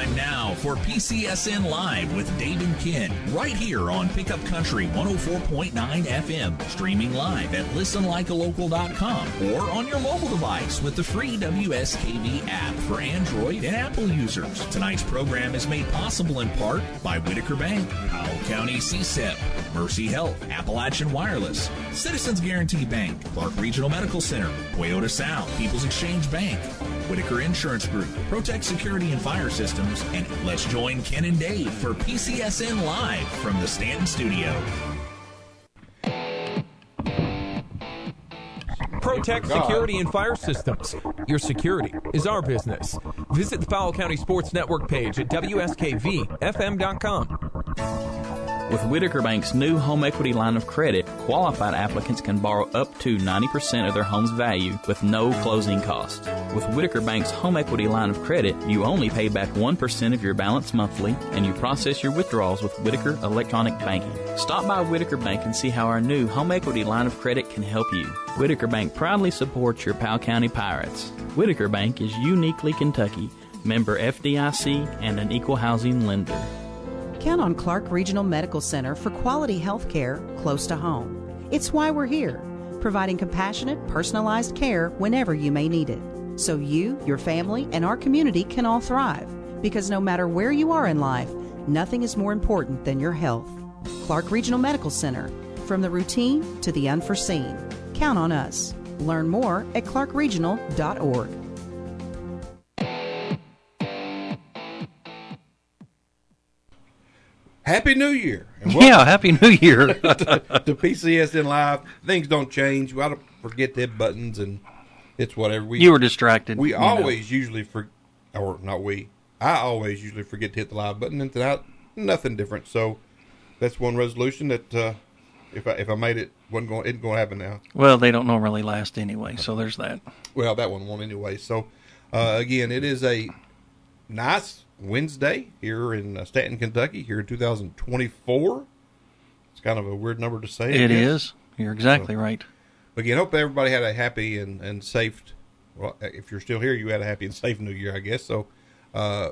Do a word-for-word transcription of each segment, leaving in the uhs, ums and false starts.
Time now for P C S N Live with Dave and Ken, right here on Pickup Country one oh four point nine F M, streaming live at listen like a local dot com or on your mobile device with the free W S K V app for Android and Apple users. Tonight's program is made possible in part by Whitaker Bank, Powell County C S E P, Mercy Health, Appalachian Wireless, Citizens Guarantee Bank, Clark Regional Medical Center, Toyota South, People's Exchange Bank, Whitaker Insurance Group, Protect Security and Fire Systems, and let's join Ken and Dave for P C S N Live from the Stanton Studio. Protect Security and Fire Systems. Your security is our business. Visit the Powell County Sports Network page at W S K V F M dot com. With Whitaker Bank's new home equity line of credit, qualified applicants can borrow up to ninety percent of their home's value with no closing costs. With Whitaker Bank's home equity line of credit, you only pay back one percent of your balance monthly, and you process your withdrawals with Whitaker Electronic Banking. Stop by Whitaker Bank and see how our new home equity line of credit can help you. Whitaker Bank proudly supports your Powell County Pirates. Whitaker Bank is uniquely Kentucky, member F D I C, and an equal housing lender. Count on Clark Regional Medical Center for quality health care close to home. It's why we're here, providing compassionate, personalized care whenever you may need it. So you, your family, and our community can all thrive. Because no matter where you are in life, nothing is more important than your health. Clark Regional Medical Center, from the routine to the unforeseen. Count on us. Learn more at clark regional dot org. Happy New Year. And yeah, Happy New Year. to, to P C S N Live. Things don't change. We ought to forget the buttons, and it's whatever. We, you were distracted. We always know. usually, for, or not we, I always usually forget to hit the live button, and tonight, nothing different. So that's one resolution that uh, if I if I made it, wasn't going, isn't going to happen now. Well, they don't normally last anyway, so there's that. Well, that one won't anyway. So, uh, again, it is a nice Wednesday here in uh, Stanton, Kentucky, here in two thousand twenty-four. It's kind of a weird number to say. It is. You're exactly so, right. Again, hope everybody had a happy and, and safe, well, if you're still here, you had a happy and safe New Year, I guess. So uh,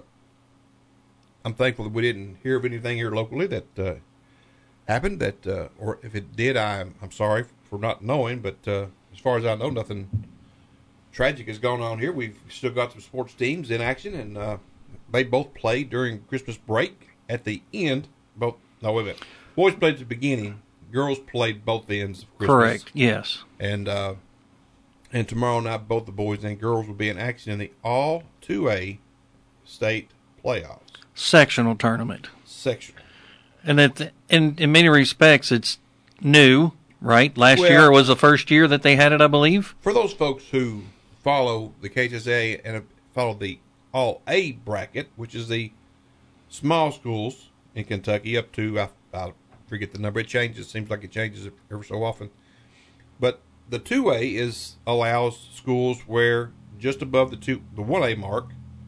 I'm thankful that we didn't hear of anything here locally that uh, happened, that, uh, or if it did, I'm, I'm sorry for not knowing, but uh, as far as I know, nothing tragic has gone on here. We've still got some sports teams in action, and uh, they both played during Christmas break. At the end, both, no, wait a minute. Boys played at the beginning. Girls played both ends of Christmas. Correct, yes. And uh, and tomorrow night, both the boys and girls will be in action in the all two A state playoffs. Sectional tournament. Sectional. And it, in, in many respects, it's new, right? Last well, year was the first year that they had it, I believe. For those folks who follow the K H S A and follow the all A bracket, which is the small schools in Kentucky up to, I, I forget the number, it changes, it seems like it changes ever so often. But the two A is allows schools where just above the two, the one A mark,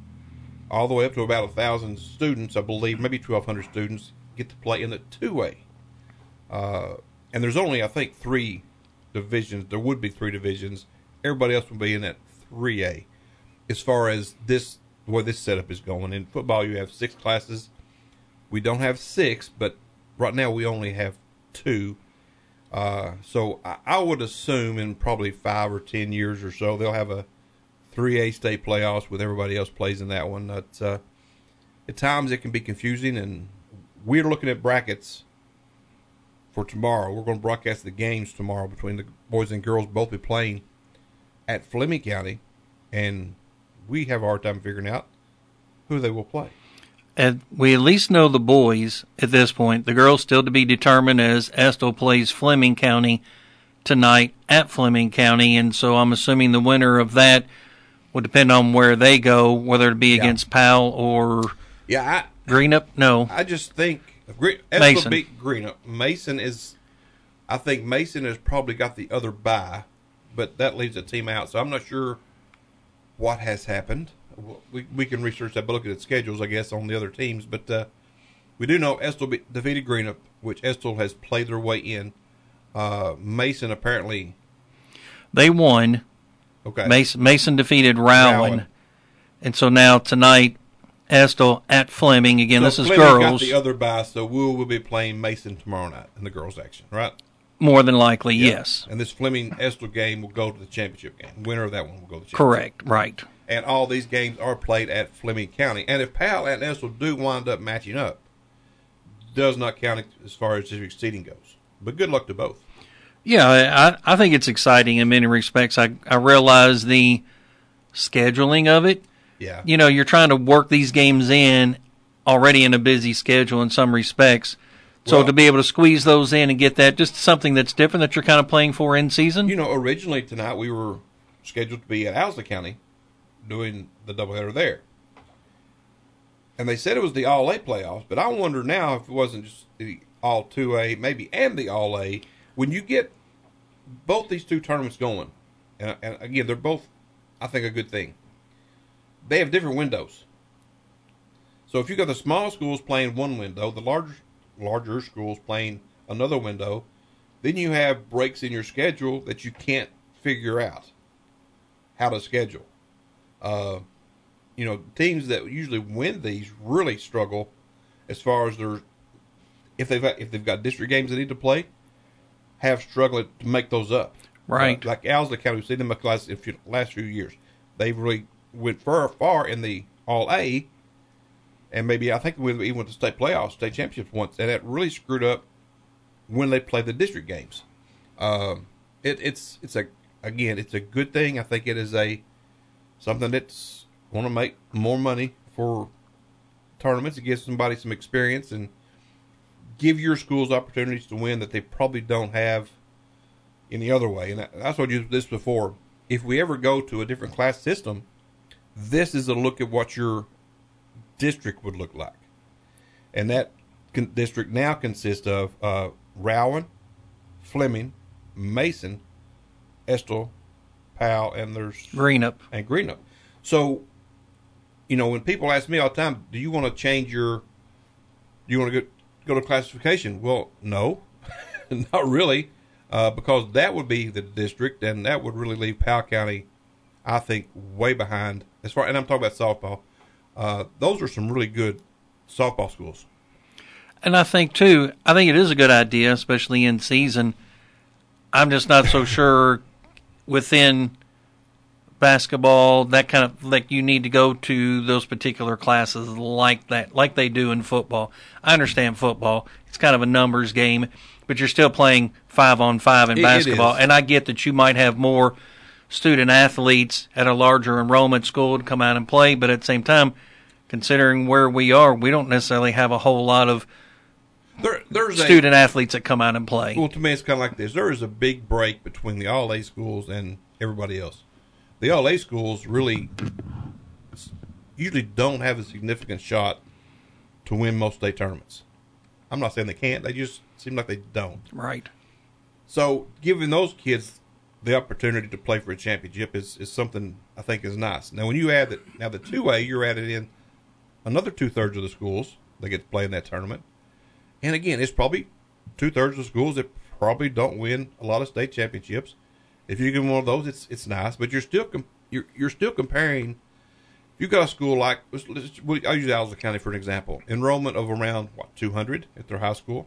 all the way up to about one thousand students, I believe, maybe twelve hundred students, get to play in the two A. Uh, and there's only, I think, three divisions. There would be three divisions. Everybody else would be in that three A. As far as this, the way this setup is going. In football, you have six classes. We don't have six, but right now we only have two. Uh, so I, I would assume in probably five or ten years or so, they'll have a three A state playoffs with everybody else plays in that one. That's, uh, at times it can be confusing, and we're looking at brackets for tomorrow. We're going to broadcast the games tomorrow between the boys and girls, both be playing at Fleming County, and we have a hard time figuring out who they will play. And we at least know the boys at this point. The girls still to be determined, as Estill plays Fleming County tonight at Fleming County, and so I'm assuming the winner of that would depend on where they go, whether it be yeah. against Powell or yeah, I, Greenup. No, I just think Estill beat Greenup. Mason is, I think Mason has probably got the other bye, but that leaves a team out. So I'm not sure what has happened. We we can research that, but look at the schedules, I guess, on the other teams. But uh, we do know Estill be, defeated Greenup, which Estill has played their way in. Uh, Mason apparently they won. Okay. Mason, Mason defeated Rowan, Rowan, and so now tonight Estill at Fleming. Again, so this is Fleming girls. got the other bye, so we will be playing Mason tomorrow night in the girls' action, right? More than likely, Yeah. yes. And this Fleming Estill game will go to the championship game. Winner of that one will go to the championship. Correct, right. And all these games are played at Fleming County. And if Powell and Estill do wind up matching up, does not count as far as district seeding goes. But good luck to both. Yeah, I, I think it's exciting in many respects. I, I realize the scheduling of it. Yeah. You know, you're trying to work these games in already in a busy schedule in some respects. So Well, to be able to squeeze those in and get that, just something that's different that you're kind of playing for in season. You know, originally tonight we were scheduled to be at Owsley County doing the doubleheader there. And they said it was the All A playoffs, but I wonder now if it wasn't just the All two A, maybe, and the All A. When you get both these two tournaments going, and, and again, they're both, I think, a good thing. They have different windows. So if you got the small schools playing one window, the larger larger schools playing another window, then you have breaks in your schedule that you can't figure out how to schedule. Uh, you know, teams that usually win these really struggle as far as their if they've got, if they've got district games they need to play, have struggled to make those up. Right. Uh, like Owsley County, we've seen them the last, if you, last few years. They've really went far, far in the All A, and maybe I think we even went to state playoffs, state championships once, and that really screwed up when they play the district games. Um, it, it's it's a again, it's a good thing. I think it is a something that's want to make more money for tournaments. It gives somebody some experience and give your schools opportunities to win that they probably don't have any other way. And that's what I used this before. If we ever go to a different class system, this is a look at what your district would look like. And that con- district now consists of uh, Rowan, Fleming, Mason, Estill, Powell, and there's Greenup. and Greenup. So, you know, when people ask me all the time, do you want to change your, do you want to go, go to classification? Well, no, not really, uh, because that would be the district, and that would really leave Powell County, I think, way behind. As far, and I'm talking about softball. Uh, those are some really good softball schools. And I think, too, I think it is a good idea, especially in season. I'm just not so sure within basketball, that kind of, like you need to go to those particular classes like that, like they do in football. I understand football. It's kind of a numbers game, but you're still playing five on five in It- basketball. it is. And I get that you might have more student athletes at a larger enrollment school to come out and play, but at the same time, considering where we are, we don't necessarily have a whole lot of There, there's student a, athletes that come out and play. Well, to me, it's kind of like this. There is a big break between the All A schools and everybody else. The All A schools really usually don't have a significant shot to win most state tournaments. I'm not saying they can't. They just seem like they don't. Right. So giving those kids the opportunity to play for a championship is, is something I think is nice. Now, when you add that, now the two A, you're added in another two-thirds of the schools that get to play in that tournament. And again, it's probably two-thirds of the schools that probably don't win a lot of state championships. If you get one of those, it's it's nice, but you're still com- you're you're still comparing. You got a school like let's, let's, I'll use Owsley County for an example. Enrollment of around what two hundred at their high school.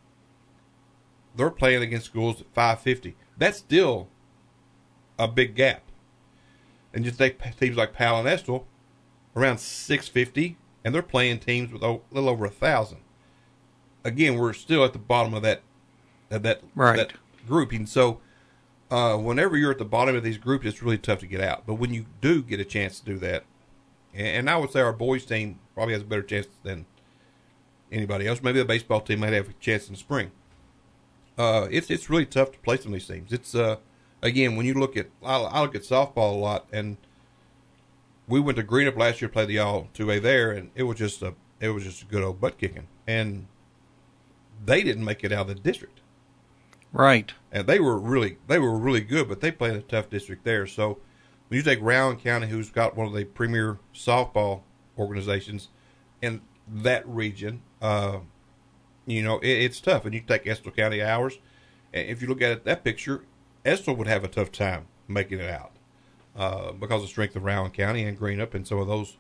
They're playing against schools at five fifty. That's still a big gap. And just take teams like Powell and Estill, around six fifty, and they're playing teams with a little over a thousand. Again, we're still at the bottom of that of that Right. that grouping. So, uh, whenever you're at the bottom of these groups, it's really tough to get out. But when you do get a chance to do that, and, and I would say our boys team probably has a better chance than anybody else. Maybe the baseball team might have a chance in the spring. Uh, it's it's really tough to play some of these teams. It's uh, again, when you look at I, I look at softball a lot, and we went to Greenup last year to play the All two A there, and it was just a it was just a good old butt kicking, and they didn't make it out of the district. Right. And they were really they were really good, but they played a tough district there. So when you take Rowan County, who's got one of the premier softball organizations in that region, uh, you know, it, it's tough. And you take Estill County ours, and if you look at it, that picture, Estill would have a tough time making it out uh, because of the strength of Rowan County and Greenup and some of those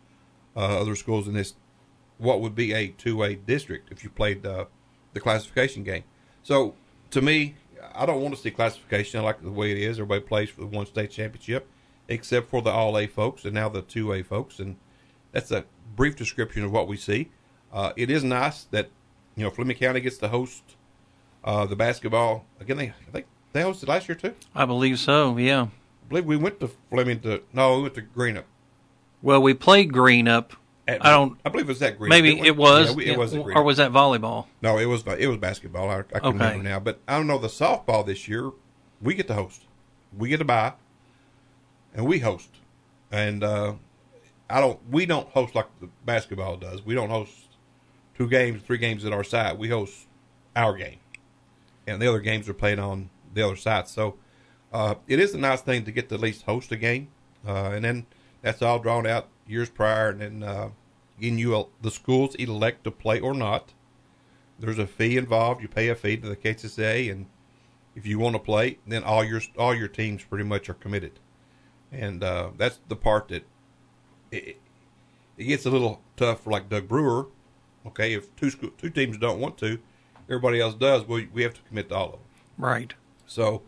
uh, other schools in this, what would be a two A district if you played uh, the classification game. So, to me, I don't want to see classification. I like the way it is. Everybody plays for the one state championship, except for the All A folks and now the two A folks. And that's a brief description of what we see. Uh, it is nice that, you know, Fleming County gets to host uh, the basketball. Again, they, I think they hosted last year, too? I believe so, yeah. I believe we went to Fleming to, no, we went to Greenup. Well, we played Greenup. At, I don't. I believe it was at Greenup. Maybe it was. Yeah, we, it yeah, was at Greenup. Or was that volleyball? No, it was it was basketball. I, I can Okay. remember now. But I don't know, the softball this year, we get to host. We get to buy, and we host. And uh, I don't. we don't host like the basketball does. We don't host two games, three games at our site. We host our game. And the other games are played on the other site. So uh, it is a nice thing to get to at least host a game. Uh, and then that's all drawn out years prior, and then uh, again, you the schools elect to play or not. There's a fee involved. You pay a fee to the K H S A, and if you want to play, then all your all your teams pretty much are committed. And uh, that's the part that it, it gets a little tough for like Doug Brewer. Okay, if two school, two teams don't want to, everybody else does. Well, we have to commit to all of them. Right. So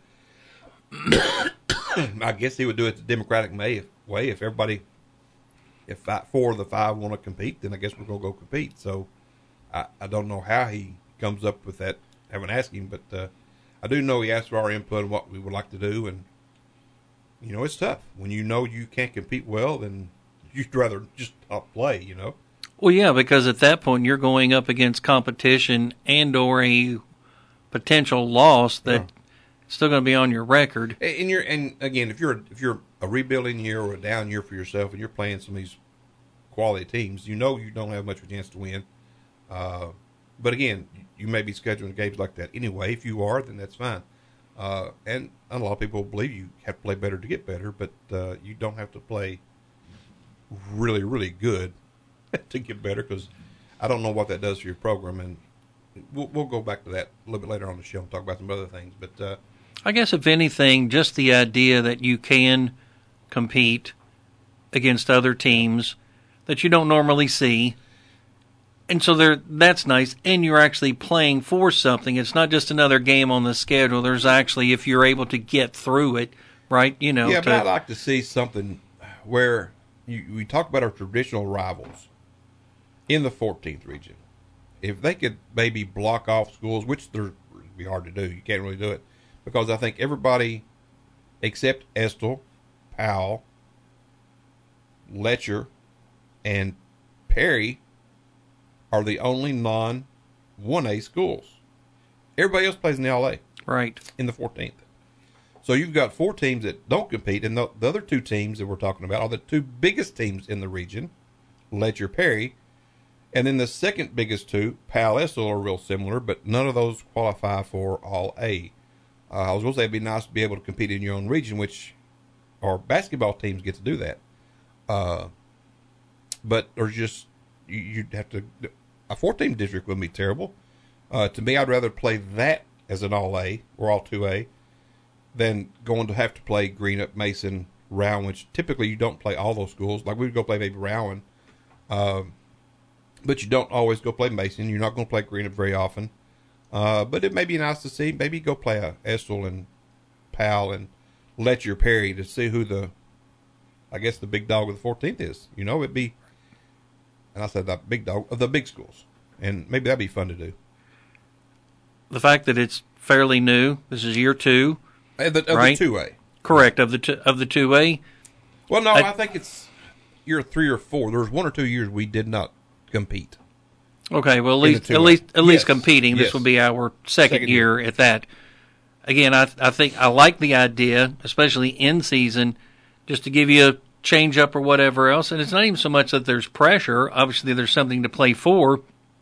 I guess he would do it the democratic way. If, way if everybody. If five, four of the five want to compete, then I guess we're going to go compete. So I, I don't know how he comes up with that. I haven't asked him, but uh, I do know he asked for our input on what we would like to do. And, you know, it's tough. When you know you can't compete well, then you'd rather just not play, you know. Well, yeah, because at that point you're going up against competition and or a potential loss that Yeah. still going to be on your record. And you're, and again, if you're if you're a rebuilding year or a down year for yourself, and you're playing some of these quality teams, you know you don't have much of a chance to win. Uh, but again, you may be scheduling games like that anyway. If you are, then that's fine. Uh, and a lot of people believe you have to play better to get better, but uh, you don't have to play really, really good to get better. Because I don't know what that does for your program, and we'll, we'll go back to that a little bit later on the show and talk about some other things. But uh, I guess if anything, just the idea that you can compete against other teams that you don't normally see. And so there, that's nice. And you're actually playing for something. It's not just another game on the schedule. There's actually, if you're able to get through it, right? You know. Yeah, to, but I'd like to see something where you, we talk about our traditional rivals in the fourteenth region. If they could maybe block off schools, which they're it'd be hard to do. You can't really do it. Because I think everybody except Estill, Powell, Letcher, and Perry are the only non one A schools. Everybody else plays in the All A. Right. In the fourteenth. So you've got four teams that don't compete, and the, the other two teams that we're talking about are the two biggest teams in the region, Letcher, Perry, and then the second biggest two, Powell, Estill, are real similar, but none of those qualify for All A. Uh, I was going to say it'd be nice to be able to compete in your own region, which our basketball teams get to do that. Uh, but there's just, you, you'd have to, a four-team district would be terrible. Uh, to me, I'd rather play that as an All-A or All two A than going to have to play Greenup, Mason, Rowan, which typically you don't play all those schools. Like we would go play maybe Rowan, uh, but you don't always go play Mason. You're not going to play Greenup very often. Uh, but it may be nice to see. Maybe go play a Estill and Powell and Letcher, Perry to see who the, I guess the big dog of the fourteenth is. You know, it'd be, and I said the big dog of the big schools, and maybe that'd be fun to do. The fact that it's fairly new. This is year two, Of the, of right? the two A. Correct, of the two, of the two A. Well, no, I, I think it's year three or four. There was one or two years we did not compete. Okay, well, at In least the at two A. least at least Yes, competing. This yes. will be our second, Second year, year. at that. Again, I I think I like the idea, especially in season, just to give you a change up or whatever else. And it's not even so much that there's pressure. Obviously, there's something to play for,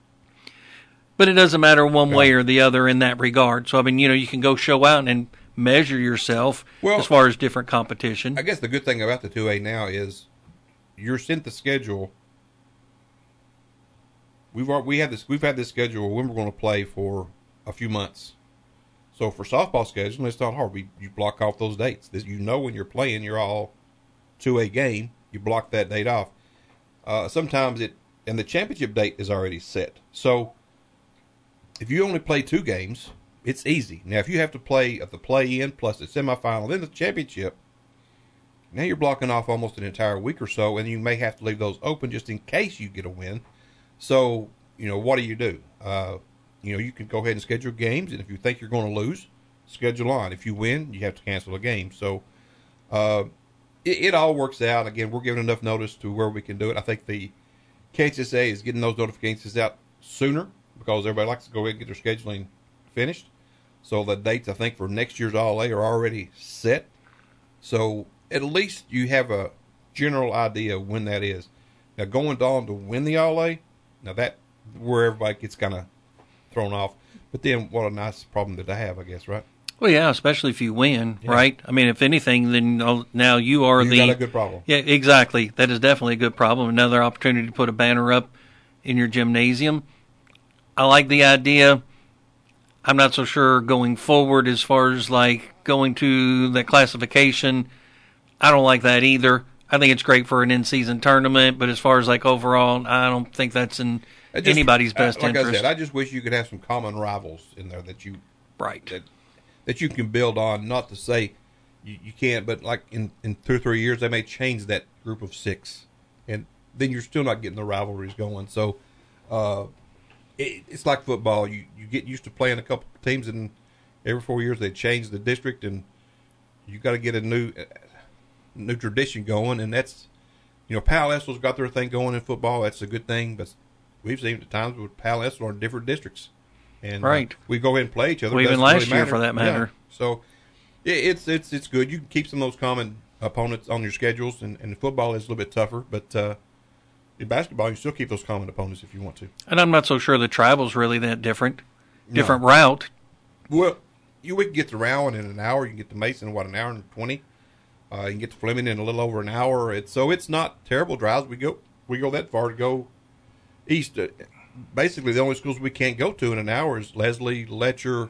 but it doesn't matter one Yeah. way or the other in that regard. So I mean, you know, you can go show out and measure yourself Well, as far as different competition. I guess the good thing about the two A now is you're sent the schedule. We've al- we had this we've had this schedule when we're going to play for a few months. So for softball scheduling, it's not hard. We you block off those dates. This, you know when you're playing, you're all two A game. You block that date off. uh, sometimes it, and the championship date is already set. So if you only play two games, it's easy. Now, if you have to play at the play-in plus the semifinal, then the championship, now you're blocking off almost an entire week or so, and you may have to leave those open just in case you get a win. So, you know, what do you do? Uh, you know, you can go ahead and schedule games, and if you think you're going to lose, schedule on. If you win, you have to cancel a game. So uh, it, it all works out. Again, we're giving enough notice to where we can do it. I think the K H S A is getting those notifications out sooner because everybody likes to go ahead and get their scheduling finished. So the dates, I think, for next year's All A are already set. So at least you have a general idea of when that is. Now, going on to win the All A, now that where everybody gets kind of thrown off. But then what a nice problem that they have, I guess, right? Well, yeah, especially if you win, yeah. right? I mean, if anything, then now you are you the... You got a good problem. Yeah, exactly. That is definitely a good problem. Another opportunity to put a banner up in your gymnasium. I like the idea. I'm not so sure going forward as far as, like, going to the classification. I don't like that either. I think it's great for an in-season tournament, but as far as, like, overall, I don't think that's in just, anybody's best like interest. Like I said, I just wish you could have some common rivals in there that you... Right. That, that you can build on, not to say you, you can't, but like in, in two or three years, they may change that group of six, and then you're still not getting the rivalries going. So uh, it, it's like football. You, you get used to playing a couple of teams, and every four years they change the district, and you got to get a new uh, new tradition going, and that's, you know, Pal Essel's got their thing going in football. That's a good thing, but we've seen at times with Pal Essel are in different districts. And right. uh, we go ahead and play each other. Well, even last really year, for that matter. Yeah. So it, it's it's it's good. You can keep some of those common opponents on your schedules, and, and football is a little bit tougher. But uh, in basketball, you still keep those common opponents if you want to. And I'm not so sure the tribal's really that different. Different no. route. Well, you we can get to Rowan in an hour. You can get to Mason in, what, an hour and twenty. Uh, you can get to Fleming in a little over an hour. It's, so it's not terrible drives. We go we go that far to go east. Uh, Basically, the only schools we can't go to in an hour is Leslie, Letcher,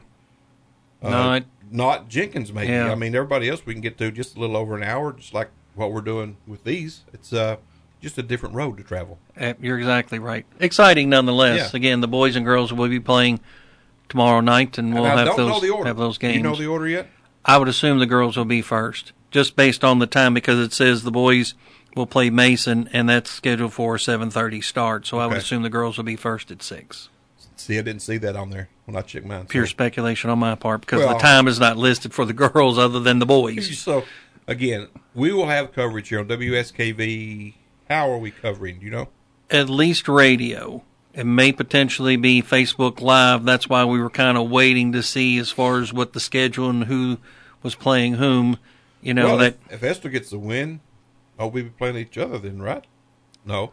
uh, not, not Jenkins, maybe. Yeah. I mean, everybody else we can get to just a little over an hour, just like what we're doing with these. It's uh, just a different road to travel. You're exactly right. Exciting nonetheless. Yeah. Again, the boys and girls will be playing tomorrow night, and we'll and have don't those know the order. have those games. Do you know the order yet? I would assume the girls will be first, just based on the time, because it says the boys will play Mason, and that's scheduled for a seven thirty start. So okay. I would assume the girls will be first at six. See, I didn't see that on there when I checked mine. Pure so. speculation on my part, because well, the time is not listed for the girls other than the boys. So, again, we will have coverage here on W S K V. How are we covering, do you know? At least radio. It may potentially be Facebook Live. That's why we were kind of waiting to see as far as what the schedule and who was playing whom. You know, well, that if, if Esther gets the win, oh, we'll be playing each other then, right? No.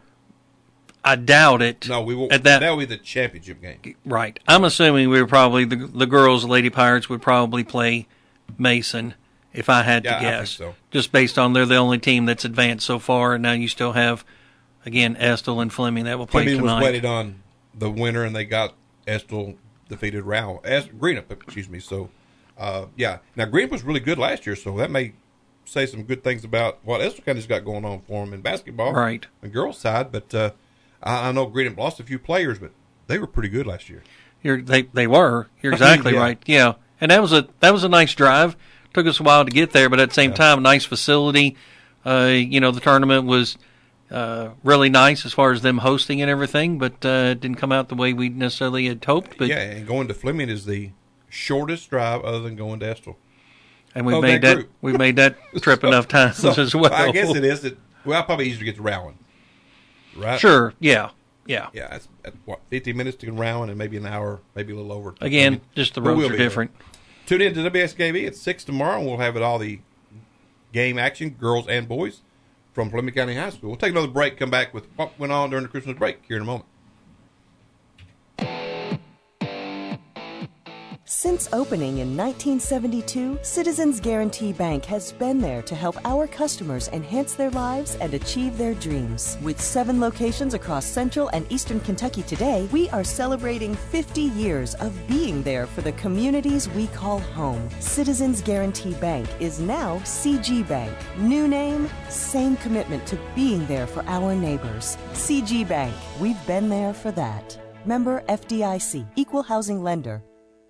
I doubt it. No, we won't. At that, that'll be the championship game. Right. I'm assuming we were probably, the, the girls, Lady Pirates, would probably play Mason, if I had yeah, to guess. I think so. Just based on they're the only team that's advanced so far, and now you still have, again, Estill and Fleming that will play Fleming tonight. was weighted on the winner, and they got Estill defeated Round. Greenup, excuse me. So, uh, yeah. Now, Greenup was really good last year, so that may say some good things about what Estill County's got going on for them in basketball. Right. The girls' side, but uh, I, I know Greenup lost a few players, but they were pretty good last year. You're, they they were. You're exactly yeah. right. Yeah, and that was a that was a nice drive. Took us a while to get there, but at the same yeah. time, a nice facility. Uh, you know, the tournament was uh, really nice as far as them hosting and everything, but uh, it didn't come out the way we necessarily had hoped. But yeah, and going to Fleming is the shortest drive other than going to Estill. And we oh, made that, that we made that trip so, enough times so as well. I guess it is. It, well, probably easier to get to Rowan, right? Sure. Yeah. Yeah. Yeah. That's, that's what fifty minutes to Rowan, and maybe an hour, maybe a little over. Again, maybe. just the roads we'll are different. There. Tune in to W S K V at six tomorrow, and we'll have it all the game action, girls and boys, from Fleming County High School. We'll take another break. Come back with what went on during the Christmas break here in a moment. Since opening in nineteen seventy-two, Citizens Guarantee Bank has been there to help our customers enhance their lives and achieve their dreams. With seven locations across Central and Eastern Kentucky today, we are celebrating fifty years of being there for the communities we call home. Citizens Guarantee Bank is now C G Bank. New name, same commitment to being there for our neighbors. C G Bank, we've been there for that. Member F D I C, Equal Housing Lender.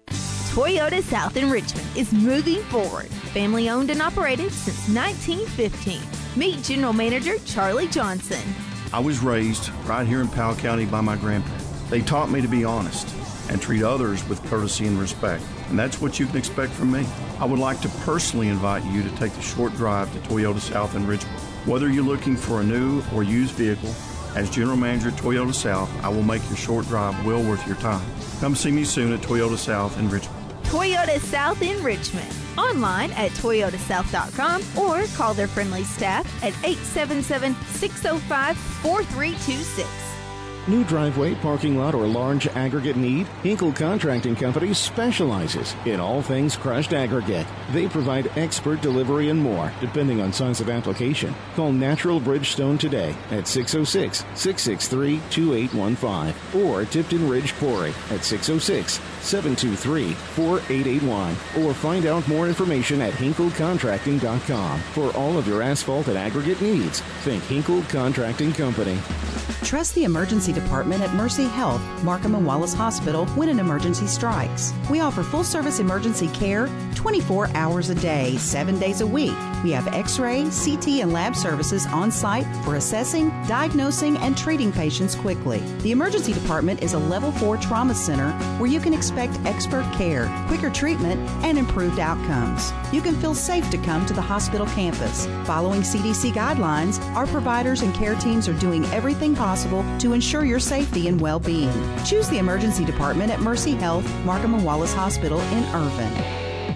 Toyota South in Richmond is moving forward. Family owned and operated since nineteen fifteen. Meet General Manager Charlie Johnson. I was raised right here in Powell County by my grandparents. They taught me to be honest and treat others with courtesy and respect. And that's what you can expect from me. I would like to personally invite you to take the short drive to Toyota South in Richmond. Whether you're looking for a new or used vehicle, as General Manager at Toyota South, I will make your short drive well worth your time. Come see me soon at Toyota South in Richmond. Toyota South in Richmond. Online at toyota south dot com or call their friendly staff at eight seven seven, six oh five, four three two six. New driveway, parking lot, or large aggregate need? Hinkle Contracting Company specializes in all things crushed aggregate. They provide expert delivery and more, depending on size of application. Call Natural Bridgestone today at six oh six, six six three, two eight one five or Tipton Ridge Quarry at six oh six, seven two three, four eight eight one or find out more information at hinkle contracting dot com. For all of your asphalt and aggregate needs, think Hinkle Contracting Company. Trust the emergency department at Mercy Health, Markham and Wallace Hospital when an emergency strikes. We offer full-service emergency care twenty-four hours a day, seven days a week. We have x-ray, C T, and lab services on site for assessing, diagnosing, and treating patients quickly. The emergency department is a level four trauma center where you can expect expert care, quicker treatment, and improved outcomes. You can feel safe to come to the hospital campus. Following C D C guidelines, our providers and care teams are doing everything possible to ensure your safety and well-being. Choose the emergency department at Mercy Health, Markham and Wallace Hospital in Irvin.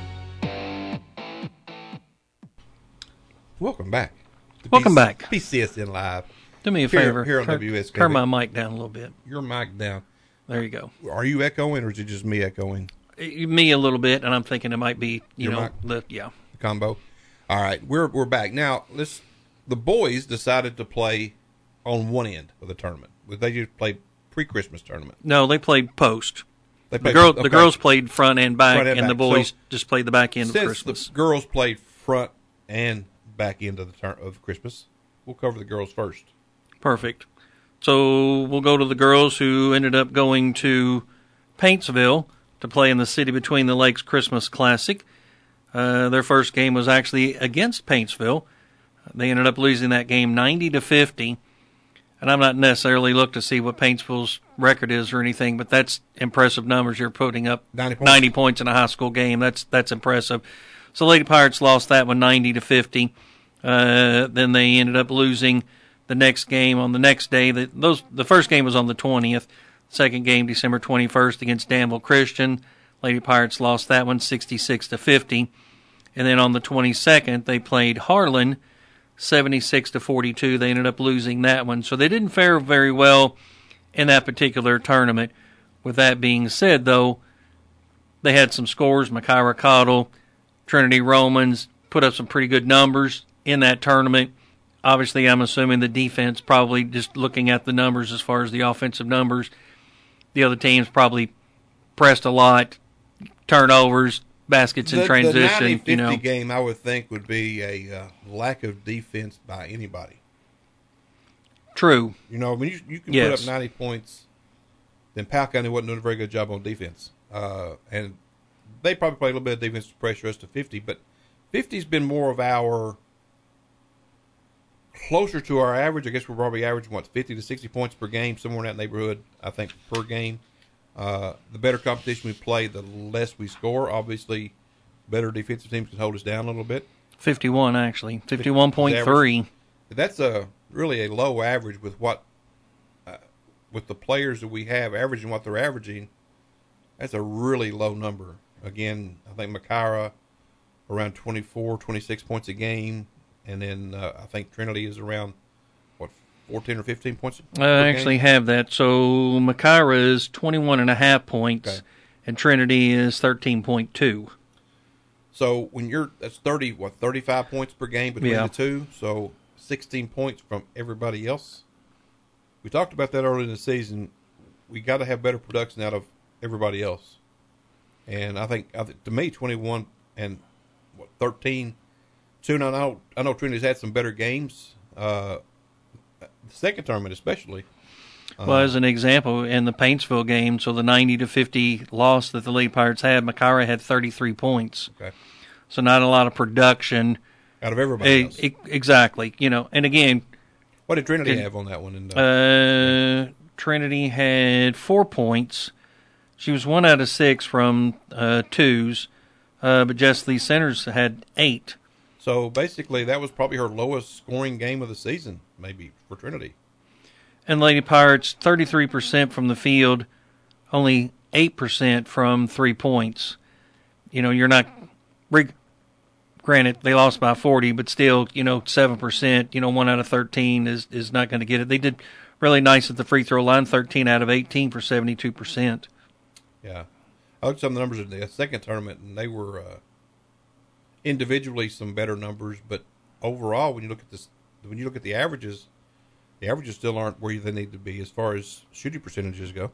Welcome back. Welcome P- back. P C S N Live. Do me a here, favor. Here on turn, W S K V. Turn my mic down a little bit. Your mic down. There you go. Are you echoing, or is it just me echoing? Me a little bit, and I'm thinking it might be, you Your know, mic? the, yeah. The combo. All right, we're we're back now. Let's. The boys decided to play on one end of the tournament. They just played pre-Christmas tournament. No, they played post. They The, played, girl, okay. the girls played front and back, Front and and, the back. boys So, just played the back end of Since Christmas. the girls played front and back end of the turn of Christmas, we'll cover the girls first. Perfect. So we'll go to the girls who ended up going to Paintsville to play in the City Between the Lakes Christmas Classic. Uh, their first game was actually against Paintsville. They ended up losing that game ninety to fifty. And I'm not necessarily looked to see what Paintsville's record is or anything, but that's impressive numbers. You're putting up ninety points. ninety points in a high school game. That's that's impressive. So Lady Pirates lost that one ninety to fifty. Uh, then they ended up losing the next game on the next day. The, those the first game was on the twentieth. Second game December twenty-first against Danville Christian. Lady Pirates lost that one sixty-six to fifty. And then on the twenty-second they played Harlan seventy-six to forty-two. They ended up losing that one. So they didn't fare very well in that particular tournament. With that being said, though, they had some scores. Myra Cottle, Trinity Romans put up some pretty good numbers in that tournament. Obviously, I'm assuming the defense, probably just looking at the numbers as far as the offensive numbers, the other teams probably pressed a lot, turnovers, baskets in the, transition. The ninety fifty you know. game, I would think, would be a uh, lack of defense by anybody. True. You know, when you, you can Yes. put up ninety points, then Powell County wasn't doing a very good job on defense. Uh, and they probably played a little bit of defense to pressure us to fifty, but fifty's been more of our closer to our average. I guess we're probably averaging, what, fifty to sixty points per game, somewhere in that neighborhood, I think, per game. Uh, the better competition we play, the less we score. Obviously, better defensive teams can hold us down a little bit. fifty-one, actually. fifty-one point three. That's a really a low average with what uh, with the players that we have averaging what they're averaging. That's a really low number. Again, I think Myra around twenty-four, twenty-six points a game, and then uh, I think Trinity is around what fourteen or fifteen points. I actually game? have that. So Myra is twenty-one and a half points, Okay. and Trinity is thirteen point two. So when you're that's thirty what thirty-five points per game between Yeah. the two, so sixteen points from everybody else. We talked about that early in the season. We got to have better production out of everybody else, and I think, I think to me twenty-one and what thirteen, two. And I know I know Trinity's had some better games. Uh, the second tournament especially. Well, as an example, in the Paintsville game, so the ninety to fifty loss that the Lady Pirates had, Makara had thirty-three points. Okay. So not a lot of production. Out of everybody else. E- e- exactly. You know, and again. What did Trinity it, have on that one? In the, uh, Trinity had four points. She was one out of six from uh, twos, uh, but Jess Lee Centers had eight. So basically, that was probably her lowest scoring game of the season, maybe, for Trinity. And Lady Pirates, thirty-three percent from the field, only eight percent from three points. You know, you're not, granted, they lost by forty, but still, you know, seven percent, you know, one out of thirteen is, is not going to get it. They did really nice at the free throw line, thirteen out of eighteen for seventy-two percent. Yeah. I looked at some of the numbers in the second tournament, and they were uh, individually some better numbers, but overall, when you look at this, when you look at the averages, the averages still aren't where they need to be as far as shooting percentages go.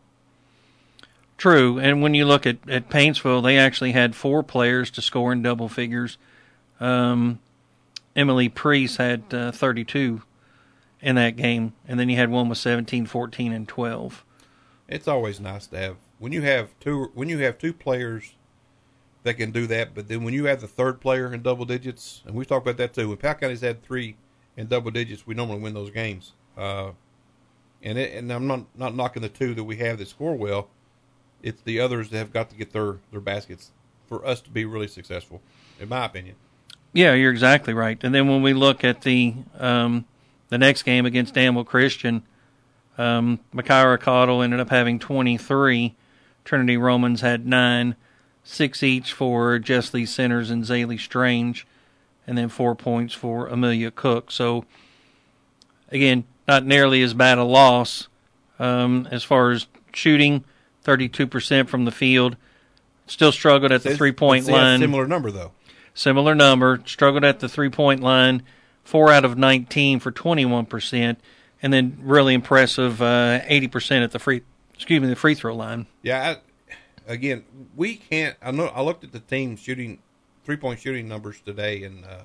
True, and when you look at, at Paintsville, they actually had four players to score in double figures. Um, Emily Priest had uh, thirty-two in that game, and then you had one with seventeen, fourteen, and twelve. It's always nice to have when you have two when you have two players that can do that, but then when you have the third player in double digits, and we talked about that too. When Powell County's had three in double digits, we normally win those games. Uh, and it, and I'm not not knocking the two that we have that score well. It's the others that have got to get their, their baskets for us to be really successful, in my opinion. Yeah, you're exactly right. And then when we look at the um, the next game against Danville Christian, um, Makara Cottle ended up having twenty-three. Trinity Romans had nine, six each for Jess Lee Centers and Zaylee Strange, and then four points for Amelia Cook. So, again, not nearly as bad a loss um, as far as shooting. thirty-two percent from the field. Still struggled at the three-point line. Similar number, though. Similar number. Struggled at the three-point line. Four out of nineteen for twenty-one percent. And then really impressive uh, eighty percent at the free excuse me, the free throw line. Yeah, I, again, we can't. I know. I looked at the team shooting, three-point shooting numbers today, and uh,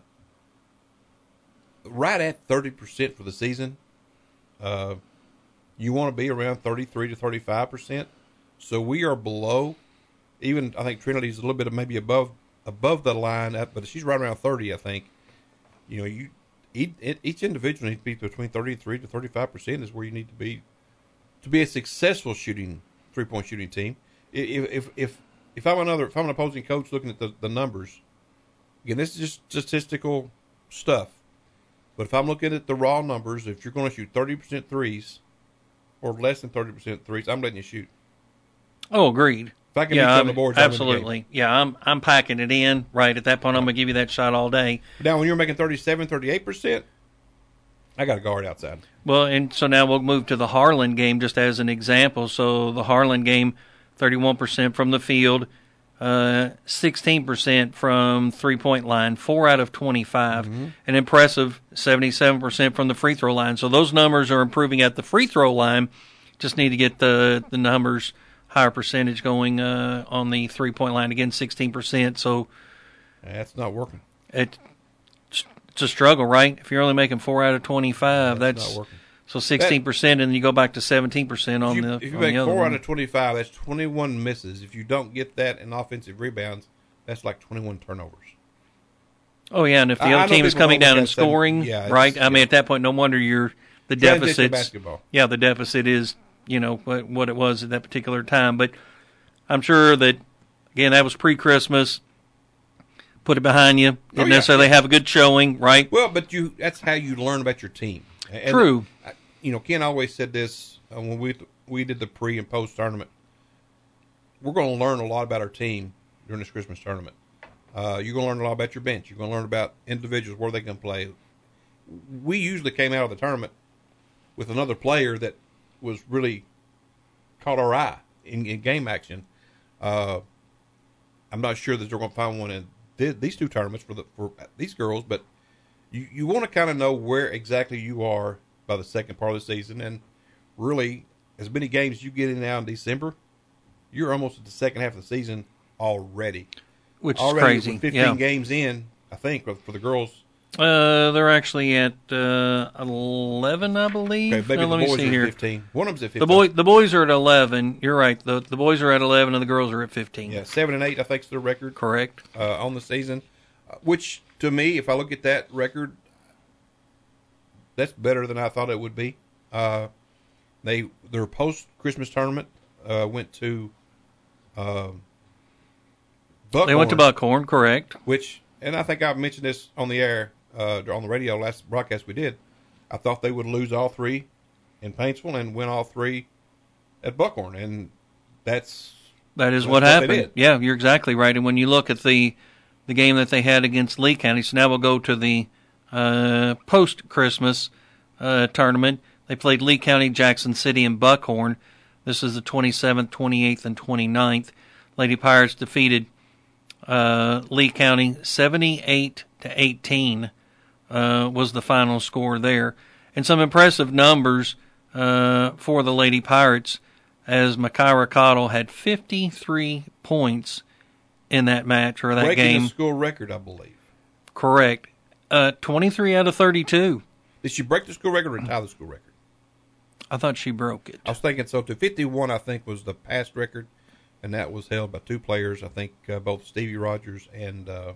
right at thirty percent for the season. Uh, you want to be around thirty-three to thirty-five percent. So we are below. Even I think Trinity's a little bit of maybe above above the line, but she's right around thirty. I think. You know, you each individual needs to be between thirty-three to thirty-five percent is where you need to be to be a successful shooting three point shooting team. If if if if I'm another if I'm an opposing coach looking at the, the numbers, again, this is just statistical stuff. But if I'm looking at the raw numbers, if you're going to shoot thirty percent threes or less than thirty percent threes, I'm letting you shoot. Oh, agreed. If I can yeah, beat you on the boards, absolutely. Yeah, I'm I'm packing it in. Right at that point, I'm going to give you that shot all day. Now, when you're making thirty-seven, thirty-eight percent, I got a guard outside. Well, and so now we'll move to the Harlan game just as an example. So the Harlan game, thirty-one percent from the field, uh, sixteen percent from three-point line, four out of twenty-five. Mm-hmm. An impressive seventy-seven percent from the free throw line. So those numbers are improving at the free throw line. Just need to get the, the numbers higher percentage going uh, on the three-point line. Again, sixteen percent. So that's not working. It, it's a struggle, right? If you're only making four out of twenty-five, that's, that's not working. So sixteen percent, and then you go back to seventeen percent on if you, the If you on make the other four one. out of twenty-five, that's twenty-one misses. If you don't get that in offensive rebounds, that's like twenty-one turnovers. Oh, yeah, and if the I, other I team is coming down and scoring, yeah, right? I yeah. mean, at that point, no wonder you're the deficit. Basketball. Yeah, the deficit is, you know, what, what it was at that particular time. But I'm sure that, again, that was pre-Christmas. Put it behind you. Didn't oh, yeah. necessarily have a good showing, right? Well, but you that's how you learn about your team. And, True. You know, Ken always said this uh, when we we did the pre and post tournament. We're going to learn a lot about our team during this Christmas tournament. Uh, you're going to learn a lot about your bench. You're going to learn about individuals, where they can play. We usually came out of the tournament with another player that was really caught our eye in, in game action. Uh, I'm not sure that they're going to find one in th- these two tournaments for the for these girls, but you, you want to kind of know where exactly you are by the second part of the season. And really, as many games you get in now in December, you're almost at the second half of the season already. Which already is crazy. With fifteen yeah. games in, I think, for the girls. Uh, they're actually at uh, eleven, I believe. Okay, maybe no, let the me boys see are here. at fifteen. One of them's at fifteen. The boy, the boys are at eleven. You're right. The the boys are at eleven, and the girls are at fifteen. Yeah, seven and eight, I think, is the record. Correct. Uh, on the season, uh, which to me, if I look at that record, that's better than I thought it would be. Uh, they their post Christmas tournament uh, went to. Um, Buckhorn, They went to Buckhorn, correct. Which, and I think I mentioned this on the air, uh, on the radio last broadcast we did. I thought they would lose all three in Paintsville and win all three at Buckhorn, and that's That is that's what they happened. did. Yeah, you're exactly right. And when you look at the the game that they had against Lee County, so now we'll go to the uh, post Christmas uh, tournament. They played Lee County, Jackson City, and Buckhorn. This is the twenty-seventh, twenty-eighth, and twenty-ninth. Lady Pirates defeated uh, Lee County seventy-eight to eighteen uh, was the final score there, and some impressive numbers uh, for the Lady Pirates, as Makira Cottle had fifty-three points in that match or that breaking game. the school record, I believe. Correct. Uh, twenty-three out of thirty-two. Did she break the school record or tie the school record? I thought she broke it. I was thinking so too. fifty-one, I think, was the past record, and that was held by two players. I think uh, both Stevie Rogers and uh,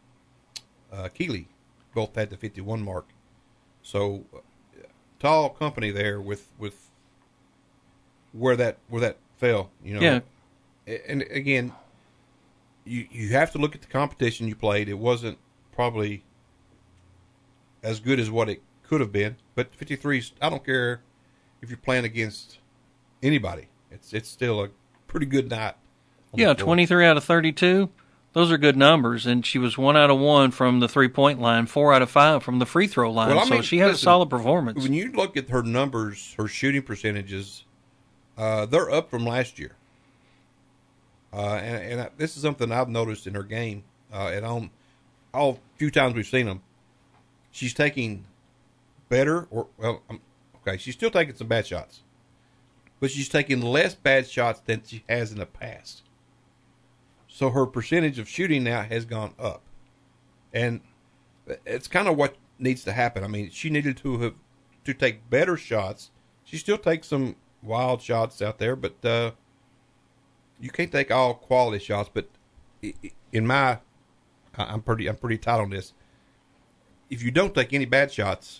uh, Keeley both had the fifty-one mark. So, uh, tall company there with with where that where that fell. You know. Yeah. And again, you you have to look at the competition you played. It wasn't probably as good as what it could have been, but fifty-three. I don't care if you're playing against anybody. It's it's still a pretty good night. Yeah, twenty-three out of thirty-two. Those are good numbers, and she was one out of one from the three-point line, four out of five from the free throw line. Well, I mean, so she had listen, a solid performance. When you look at her numbers, her shooting percentages, uh, they're up from last year. Uh, and and I, this is something I've noticed in her game. Uh, and on all few times we've seen them, she's taking better, or well, um, okay, she's still taking some bad shots, but she's taking less bad shots than she has in the past. So her percentage of shooting now has gone up, and it's kind of what needs to happen. I mean, she needed to have to take better shots. She still takes some wild shots out there, but uh, you can't take all quality shots. But in my, I'm pretty, I'm pretty tight on this. If you don't take any bad shots,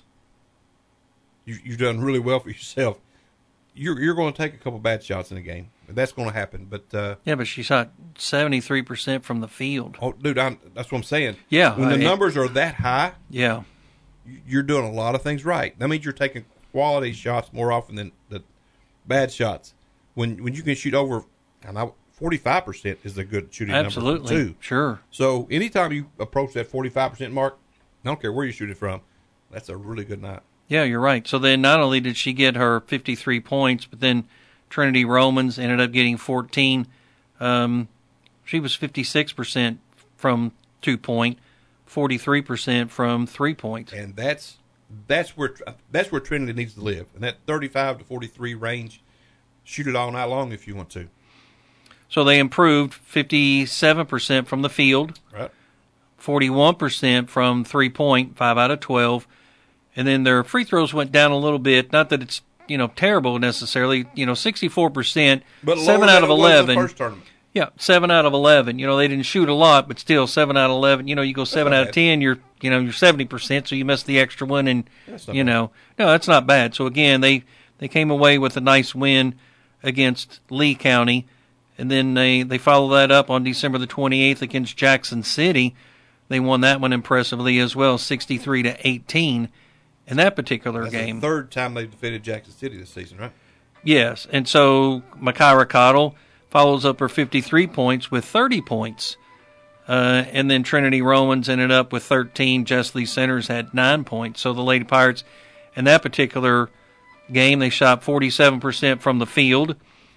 you, you've done really well for yourself. You're you're going to take a couple bad shots in a game. That's going to happen. But uh, yeah, but she shot seventy-three percent from the field. Oh, dude, I'm, that's what I'm saying. Yeah, when the I, numbers are that high, yeah, you're doing a lot of things right. That means you're taking quality shots more often than the bad shots. When when you can shoot over, and I, forty-five percent is a good shooting absolutely, number too. Sure. So anytime you approach that forty-five percent mark, I don't care where you shoot it from, that's a really good night. Yeah, you're right. So then not only did she get her fifty-three points, but then Trinity Romans ended up getting fourteen. Um, she was fifty-six percent from two-point, forty-three percent from three-point. And that's that's where that's where Trinity needs to live. In that thirty-five to forty-three range, shoot it all night long if you want to. So they improved fifty-seven percent from the field, right? forty-one percent from three-point, five out of twelve. And then their free throws went down a little bit. Not that it's, you know, terrible necessarily. You know, sixty-four percent, but seven out of eleven. The first tournament. Yeah, seven out of eleven. You know, they didn't shoot a lot, but still seven out of eleven. You know, you go seven out of ten, you're, you know, you're seventy percent, so you missed the extra one, and you know, no, that's not bad. So again, they they came away with a nice win against Lee County, and then they they follow that up on December the twenty-eighth against Jackson City. They won that one impressively as well, sixty-three to eighteen. In that particular That's game. The third time they've defeated Jackson City this season, right? Yes, and so Makira Cottle follows up her fifty-three points with thirty points. Uh, and then Trinity Romans ended up with thirteen. Jess Lee Centers had nine points. So the Lady Pirates, in that particular game, they shot forty-seven percent from the field,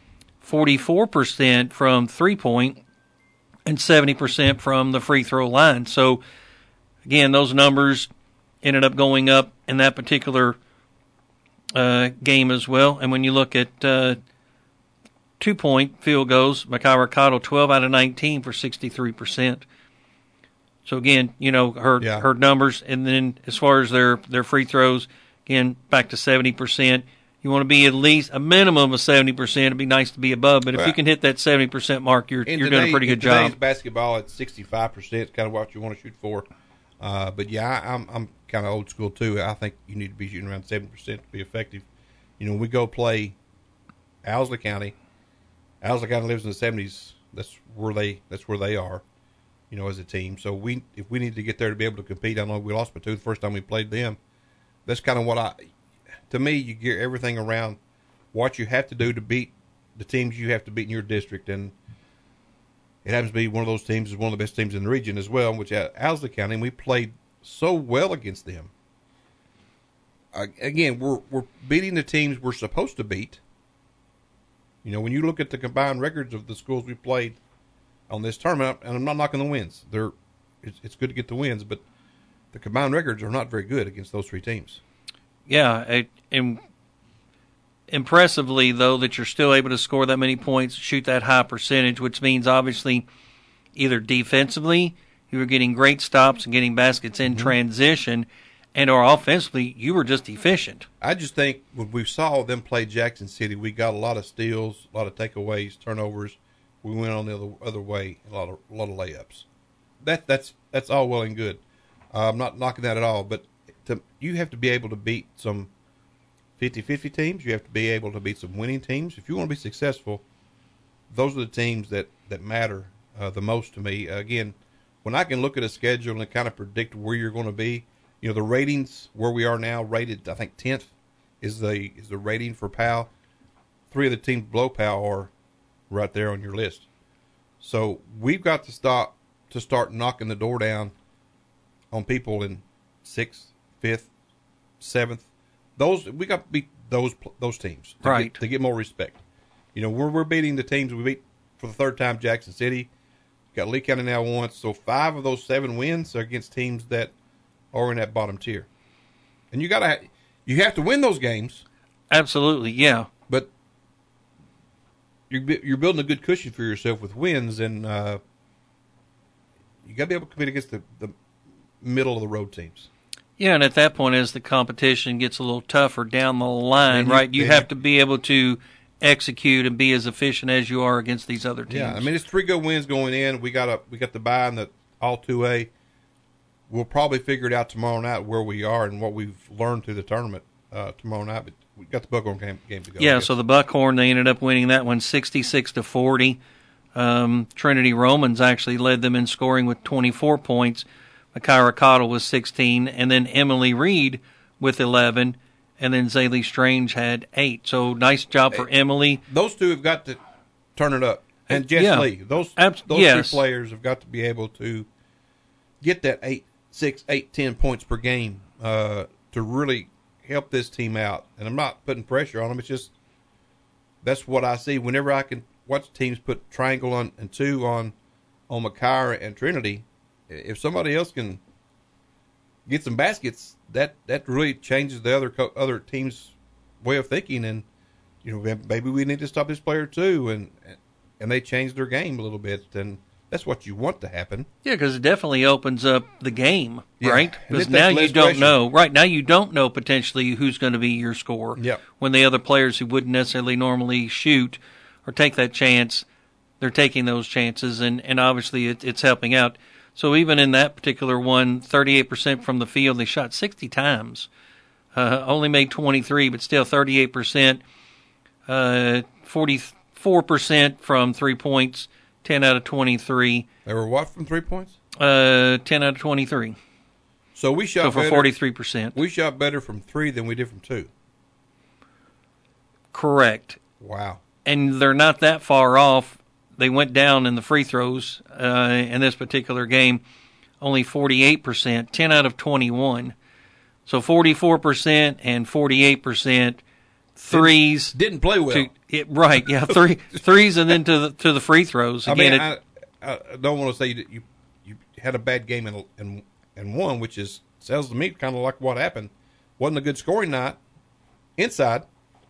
forty-four percent from three-point, and seventy percent from the free throw line. So, again, those numbers ended up going up in that particular uh, game as well. And when you look at uh, two-point field goals, Makira Cottle, twelve out of nineteen for sixty-three percent. So, again, you know, her yeah. her numbers. And then as far as their, their free throws, again, back to seventy percent. You want to be at least a minimum of seventy percent. It'd be nice to be above, but if well, you can hit that seventy percent mark, you're you're today, doing a pretty good job. Today's basketball at sixty-five percent is kind of what you want to shoot for. Uh, but, yeah, I, I'm I'm kind of old school, too. I think you need to be shooting around seventy percent to be effective. You know, when we go play Owsley County, Owsley County lives in the seventies. That's where they that's where they are, you know, as a team. So we if we need to get there to be able to compete, I know we lost by two the first time we played them. That's kind of what I – to me, you gear everything around what you have to do to beat the teams you have to beat in your district. And it happens to be one of those teams is one of the best teams in the region as well, which is Owsley County, and we played so well against them. Uh, again, we're we're beating the teams we're supposed to beat. You know, when you look at the combined records of the schools we played on this tournament, and I'm not knocking the wins. They're it's, it's good to get the wins, but the combined records are not very good against those three teams. Yeah, it, and impressively, though, that you're still able to score that many points, shoot that high percentage, which means obviously either defensively you were getting great stops and getting baskets in mm-hmm. transition, and or offensively you were just efficient. I just think when we saw them play Jackson City, we got a lot of steals, a lot of takeaways, turnovers. We went on the other, other way, a lot of a lot of layups. That that's that's all well and good. Uh, I'm not knocking that at all, but to, you have to be able to beat some fifty-fifty teams. You have to be able to beat some winning teams. If you want to be successful, those are the teams that, that matter uh, the most to me. Uh, again, when I can look at a schedule and kind of predict where you're going to be, you know, the ratings where we are now rated, I think tenth is the is the rating for Powell. Three of the teams below Powell are right there on your list. So we've got to stop to start knocking the door down on people in sixth, fifth, seventh. Those we got to beat those those teams to right get, to get more respect. You know, we're we're beating the teams we beat for the third time. Jackson City got Lee County now once, so five of those seven wins are against teams that are in that bottom tier. And you got to you have to win those games. Absolutely, yeah. But you're you're building a good cushion for yourself with wins, and uh, you got to be able to compete against the, the middle of the road teams. Yeah, and at that point, as the competition gets a little tougher down the line, you, right, you have to be able to execute and be as efficient as you are against these other teams. Yeah, I mean, it's three good wins going in. We got a we got the bye in the all two A. We'll probably figure it out tomorrow night where we are and what we've learned through the tournament uh, tomorrow night. But we got the Buckhorn game, game to go. Yeah, so the Buckhorn, they ended up winning that one sixty-six to forty. Um, Trinity Romans actually led them in scoring with twenty-four points. Makira Cottle was sixteen, and then Emily Reed with eleven, and then Zaylee Strange had eight. So nice job for Emily. Those two have got to turn it up. And Jess yeah. Lee, those Abs- those yes. two players have got to be able to get that eight, six, eight, ten points per game uh, to really help this team out. And I'm not putting pressure on them. It's just that's what I see whenever I can watch teams put triangle on and two on on Makira and Trinity. If somebody else can get some baskets, that, that really changes the other co- other team's way of thinking. And you know, maybe we need to stop this player too. And and they change their game a little bit, and that's what you want to happen. Yeah, because it definitely opens up the game, yeah. right? Because now you don't pressure. know. Right now you don't know potentially who's going to be your scorer. Yep. When the other players who wouldn't necessarily normally shoot or take that chance, they're taking those chances, and, and obviously it, it's helping out. So even in that particular one, thirty-eight percent from the field, they shot sixty times. Uh, only made twenty-three, but still thirty-eight percent. Uh, forty-four percent from three points, ten out of twenty-three. They were what from three points? Uh, ten out of twenty-three. So we shot so for better, forty-three percent. We shot better from three than we did from two. Correct. Wow. And they're not that far off. They went down in the free throws uh, in this particular game, only forty-eight percent, ten out of twenty-one. So forty-four percent and forty-eight percent, threes. Didn't, didn't play well. To, it, right, yeah, three threes and then to the, to the free throws. Again, I mean, I, I don't want to say that you you had a bad game and and and won, which is sounds to me kind of like what happened. Wasn't a good scoring night inside.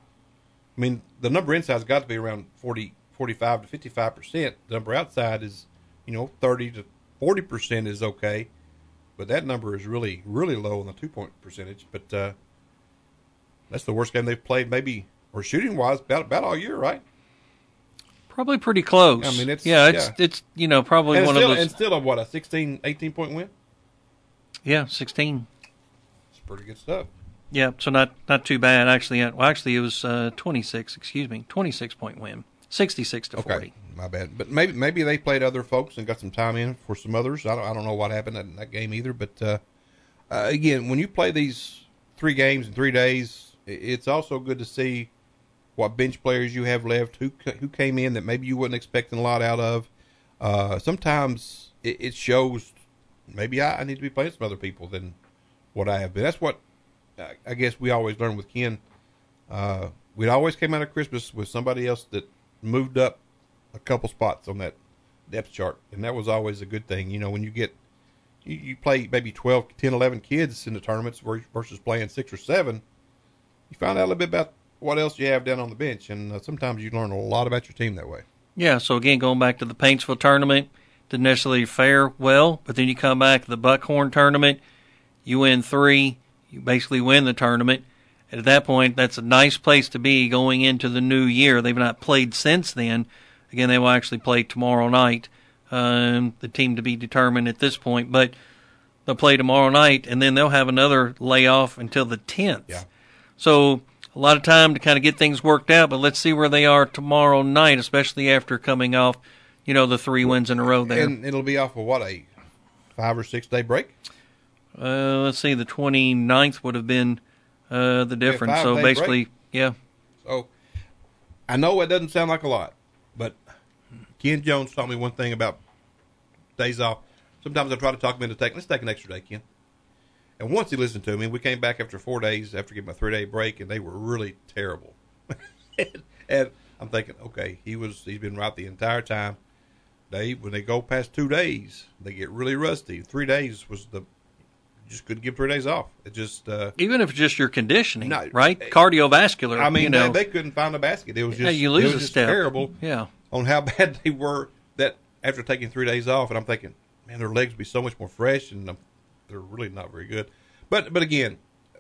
I mean, the number inside's got to be around forty, forty-five to fifty-five percent. The number outside is, you know, thirty to forty percent is okay. But that number is really, really low on the two-point percentage. But uh, that's the worst game they've played, maybe, or shooting-wise, about, about all year, right? Probably pretty close. I mean, it's yeah, it's yeah. it's you know probably and one still, of those. And still, a, what a sixteen, eighteen point win. Yeah, sixteen. It's pretty good stuff. Yeah, so not not too bad actually. Well, actually, it was uh, twenty-six. Excuse me, twenty-six point win, sixty-six to okay, forty. My bad. But maybe maybe they played other folks and got some time in for some others. I don't I don't know what happened in that game either. But uh, uh, again, when you play these three games in three days, it's also good to see what bench players you have left, who who came in that maybe you wasn't expecting a lot out of. Uh, sometimes it, it shows maybe I, I need to be playing some other people than what I have been. That's what I, I guess we always learn with Ken. Uh, we'd always came out of Christmas with somebody else that moved up a couple spots on that depth chart, and that was always a good thing. You know, when you get you, you play maybe twelve, ten, eleven kids in the tournaments versus playing six or seven, you find out a little bit about what else you have down on the bench, and uh, sometimes you learn a lot about your team that way. Yeah, so again, going back to the Paintsville tournament, didn't necessarily fare well, but then you come back to the Buckhorn tournament, you win three, you basically win the tournament. And at that point, that's a nice place to be going into the new year. They've not played since then. Again, they will actually play tomorrow night, um, the team to be determined at this point, but they'll play tomorrow night, and then they'll have another layoff until the tenth. Yeah. So a lot of time to kind of get things worked out, but let's see where they are tomorrow night, especially after coming off, you know, the three wins in a row there. And it'll be off of what, a five or six day break? Uh, let's see, the twenty-ninth would have been uh, the difference. Yeah, so basically, break. yeah. So I know it doesn't sound like a lot, but Ken Jones taught me one thing about days off. Sometimes I try to talk him into taking, let's take an extra day, Ken. And once he listened to me, we came back after four days after getting my three-day break, and they were really terrible. and, and I'm thinking, okay, he was, he's been right the entire time. They, when they go past two days, they get really rusty. Three days was the, you just couldn't give three days off. It just uh, even if it's just your conditioning, no, right? Cardiovascular. I mean, you know. they, they couldn't find a basket. It was just, yeah, you lose it was a just step. terrible. Yeah, on how bad they were. That after taking three days off, and I'm thinking, man, their legs would be so much more fresh, and um, they're really not very good. But but again,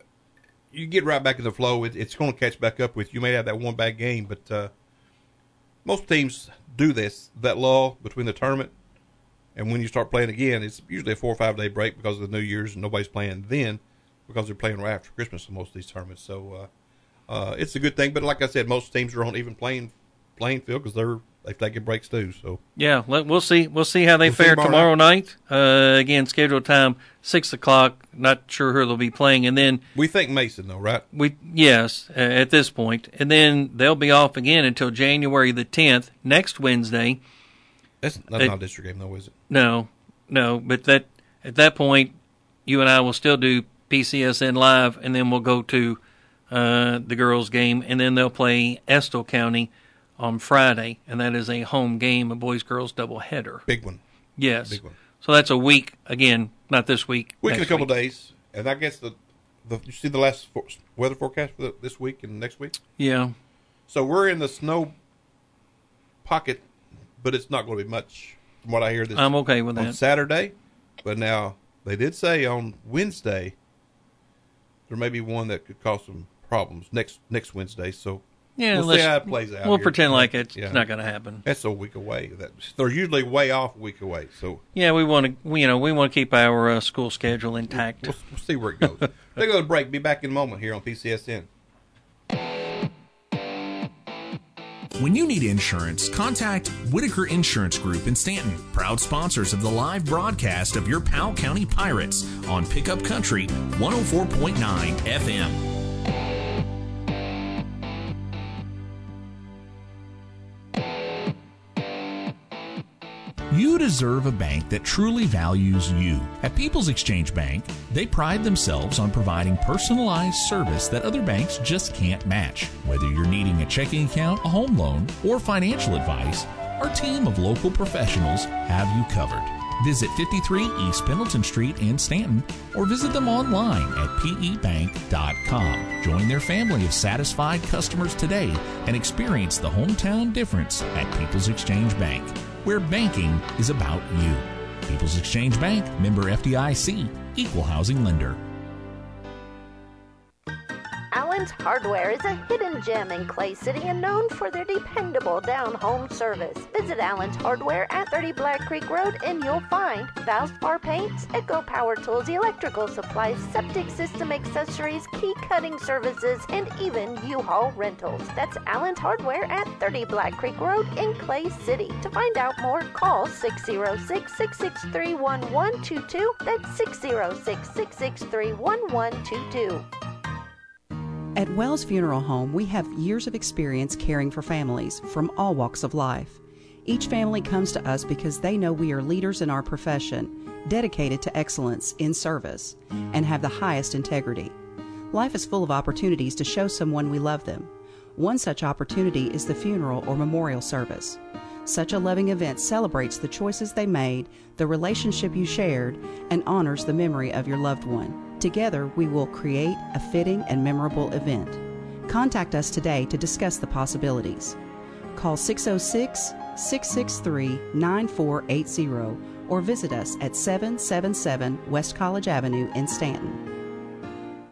you get right back in the flow. It, it's going to catch back up with you. You may have that one bad game, but uh, most teams do this, that lull between the tournament and when you start playing again. It's usually a four or five day break because of the New Year's, and nobody's playing then because they're playing right after Christmas in most of these tournaments. So uh, uh, it's a good thing. But like I said, most teams are on even playing playing field because they're they've taken breaks too. So yeah, we'll see. We'll see how they we'll fare tomorrow, tomorrow night. Uh, again, scheduled time six o'clock. Not sure who they'll be playing, and then we think Mason though, right? We yes, uh, at this point, and then they'll be off again until January the tenth, next Wednesday. That's, that's it, not a district game though, is it? No, no. But that at that point, you and I will still do P C S N live, and then we'll go to uh, the girls' game, and then they'll play Estill County on Friday, and that is a home game, a boys-girls doubleheader. Big one. Yes. Big one. So that's a week, again, not this week. Week in a couple week. days. And I guess the, the you see the last for, weather forecast for the, this week and next week? Yeah. So we're in the snow pocket, but it's not going to be much from what I hear this I'm okay with on that. Saturday. But now, they did say on Wednesday, there may be one that could cause some problems next next Wednesday. So yeah, we'll see how it plays out. We'll here. pretend like it's yeah. not going to happen. That's a week away. That they're usually way off a week away. So yeah, we want to, you know, we want to keep our uh, school schedule intact. We'll, we'll see where it goes. They go to break. Be back in a moment here on P C S N. When you need insurance, contact Whitaker Insurance Group in Stanton, proud sponsors of the live broadcast of your Powell County Pirates on Pickup Country one oh four point nine F M. You deserve a bank that truly values you. At People's Exchange Bank, they pride themselves on providing personalized service that other banks just can't match. Whether you're needing a checking account, a home loan, or financial advice, our team of local professionals have you covered. Visit fifty-three East Pendleton Street in Stanton or visit them online at p e bank dot com. Join their family of satisfied customers today and experience the hometown difference at People's Exchange Bank, where banking is about you. People's Exchange Bank, member F D I C, equal housing lender. Allen's Hardware is a hidden gem in Clay City and known for their dependable down-home service. Visit Allen's Hardware at thirty Black Creek Road and you'll find Valspar paints, Echo Power Tools, electrical supplies, septic system accessories, key cutting services, and even U-Haul rentals. That's Allen's Hardware at thirty Black Creek Road in Clay City. To find out more, call six oh six, six six three, one one two two. That's six oh six, six six three, one one two two. At Wells Funeral Home, we have years of experience caring for families from all walks of life. Each family comes to us because they know we are leaders in our profession, dedicated to excellence in service, and have the highest integrity. Life is full of opportunities to show someone we love them. One such opportunity is the funeral or memorial service. Such a loving event celebrates the choices they made, the relationship you shared, and honors the memory of your loved one. Together, we will create a fitting and memorable event. Contact us today to discuss the possibilities. Call six oh six, six six three, nine four eight zero or visit us at seven seventy-seven West College Avenue in Stanton.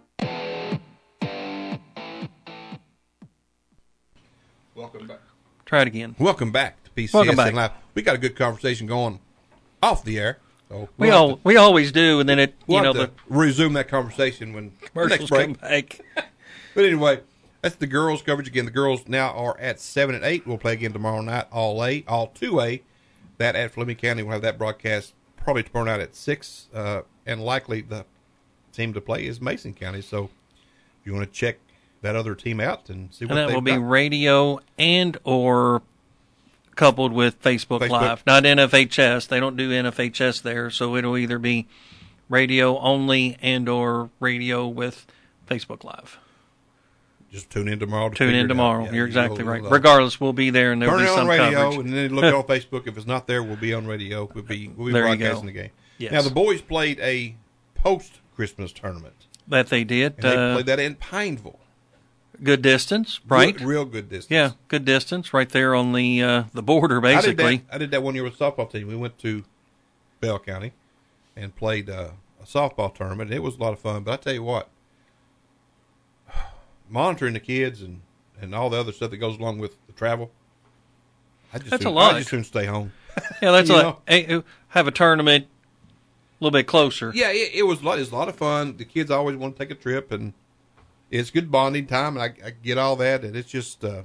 Welcome back. Try it again. Welcome back to P C S Welcome back. Live. We got a good conversation going off the air. So we we'll all to, we always do, and then it we'll you know have the to resume that conversation when commercials next break. come back. But anyway, that's the girls' coverage again. The girls now are at seven and eight. We'll play again tomorrow night. All A, all two A. That at Fleming County. We'll have that broadcast probably tomorrow night at six, uh, and likely the team to play is Mason County. So if you want to check that other team out and see what and that they've will be got. radio and or coupled with Facebook, Facebook Live, not N F H S. They don't do N F H S there, so it'll either be radio only and or radio with Facebook Live. Just tune in tomorrow. To tune in tomorrow. Yeah, You're exactly you'll, right. you'll, uh, Regardless, we'll be there, and there'll turn be it some on radio, coverage. and then look it on Facebook. If it's not there, we'll be on radio. We'll be we'll be There you broadcasting go. the game. Yes. Now the boys played a post Christmas tournament. That they did. And they uh, played that in Pineville. Good distance, right? Good, real good distance. Yeah, good distance, right there on the uh, the border, basically. I did, that, I did that one year with the softball team. We went to Bell County and played uh, a softball tournament. It was a lot of fun. But I tell you what, monitoring the kids and, and all the other stuff that goes along with the travel, I just That's soon, a lot. I just soon stay home. Yeah, that's You like know? hey, have a tournament a little bit closer. Yeah, it, it was a lot. It's a lot of fun. The kids always want to take a trip, and it's good bonding time. And I, I get all that, and it's just uh,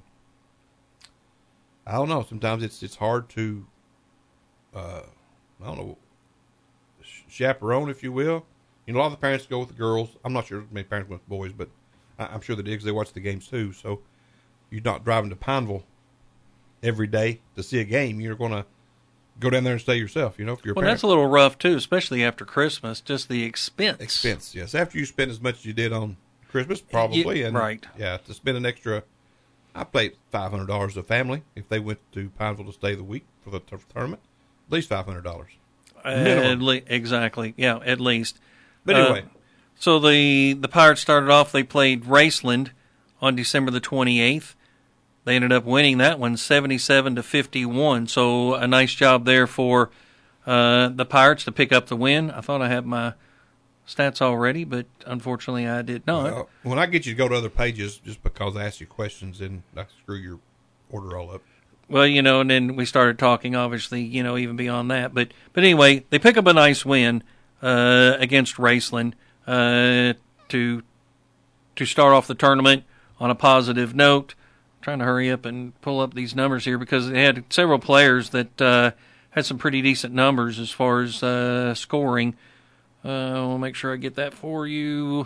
I don't know. Sometimes it's it's hard to uh, I don't know chaperone, if you will. You know, a lot of the parents go with the girls. I'm not sure many parents went with boys, but I, I'm sure they did because they watch the games too. So you're not driving to Pineville every day to see a game. You're going to go down there and stay yourself, you know, for your Well, parents. that's a little rough, too, especially after Christmas, just the expense. Expense, yes. After you spend as much as you did on Christmas, probably. Yeah, and right. Yeah, to spend an extra, I paid five hundred dollars a family if they went to Pineville to stay the week for the t- tournament. At least five hundred dollars. At le- exactly. Yeah, at least. But anyway. Uh, so the, the Pirates started off, they played Raceland on December the twenty-eighth. They ended up winning that one seventy-seven to fifty-one. So a nice job there for uh, the Pirates to pick up the win. I thought I had my stats already, but unfortunately I did not. Well, when I get you to go to other pages, just because I ask you questions, then I screw your order all up. Well, you know, and then we started talking, obviously, you know, even beyond that. But but anyway, they pick up a nice win uh, against Raceland uh, to to start off the tournament on a positive note. I'm trying to hurry up and pull up these numbers here because they had several players that uh, had some pretty decent numbers as far as uh, scoring. Uh, I'll make sure I get that for you.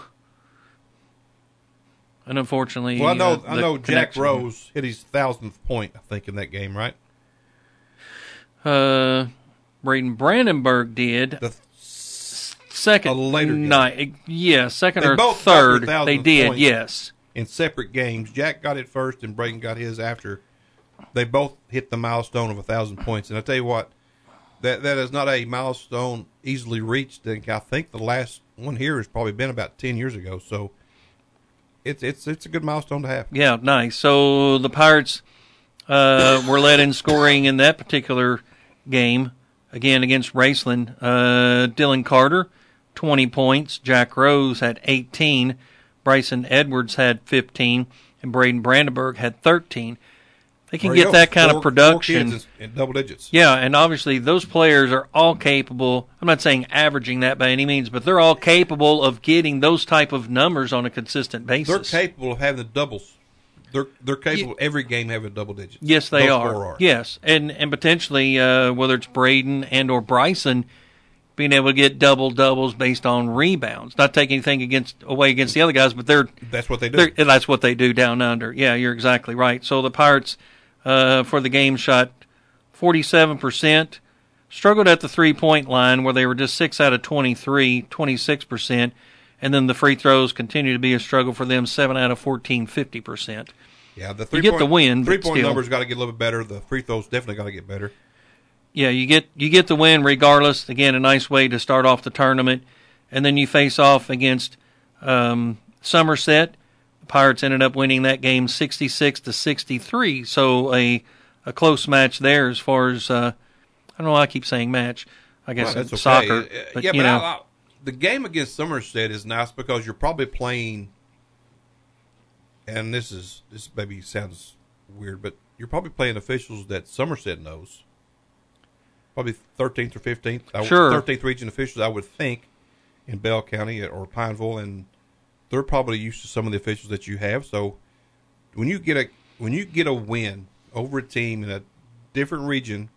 And unfortunately, Well, I know, uh, I the know Jack connection- Rose hit his thousandth point, I think, in that game, right? Uh, Braden Brandenburg did. The second a later night, yeah, second they or both third. got They did, yes. In separate games, Jack got it first, and Braden got his after. They both hit the milestone of a thousand points, and I tell you what, that that is not a milestone easily reached. And I think the last one here has probably been about ten years ago. So it's it's it's a good milestone to have. Yeah, nice. So the Pirates uh, were led in scoring in that particular game again against Raceland. Uh, Dylan Carter, twenty points. Jack Rose had eighteen. Bryson Edwards had fifteen, and Braden Brandenburg had thirteen. They can There get you that go. kind Four- of production. four kids in, in double digits. Yeah, and obviously those players are all capable. I'm not saying averaging that by any means, but they're all capable of getting those type of numbers on a consistent basis. They're capable of having the doubles. They're they're capable of every game having double digits. Yes, they Those are. four are. Yes, and and potentially uh, whether it's Braden and or Bryson being able to get double doubles based on rebounds. Not taking anything against away against the other guys, but they're That's what they do. they're- that's what they do down under. Yeah, you're exactly right. So the Pirates uh, for the game shot forty-seven percent, struggled at the three-point line where they were just six out of twenty-three, twenty-six percent, and then the free throws continue to be a struggle for them, seven out of fourteen, fifty percent. Yeah, the You three get point, the win, but Three point still. numbers got to get a little bit better. The free throws definitely got to get better. Yeah, you get you get the win regardless. Again, a nice way to start off the tournament, and then you face off against um, Somerset. The Pirates ended up winning that game sixty-six to sixty-three. So a a close match there as far as uh, I don't know why I keep saying match. I guess Well, it's that's soccer. okay. Uh, But, yeah, you but know, I, I, the game against Somerset is nice because you're probably playing, and this is this maybe sounds weird, but you're probably playing officials that Somerset knows. Probably thirteenth or fifteenth. Sure. thirteenth region officials, I would think, in Bell County or Pineville, and they're probably used to some of the officials that you have. So when you get a when you get a win over a team in a different region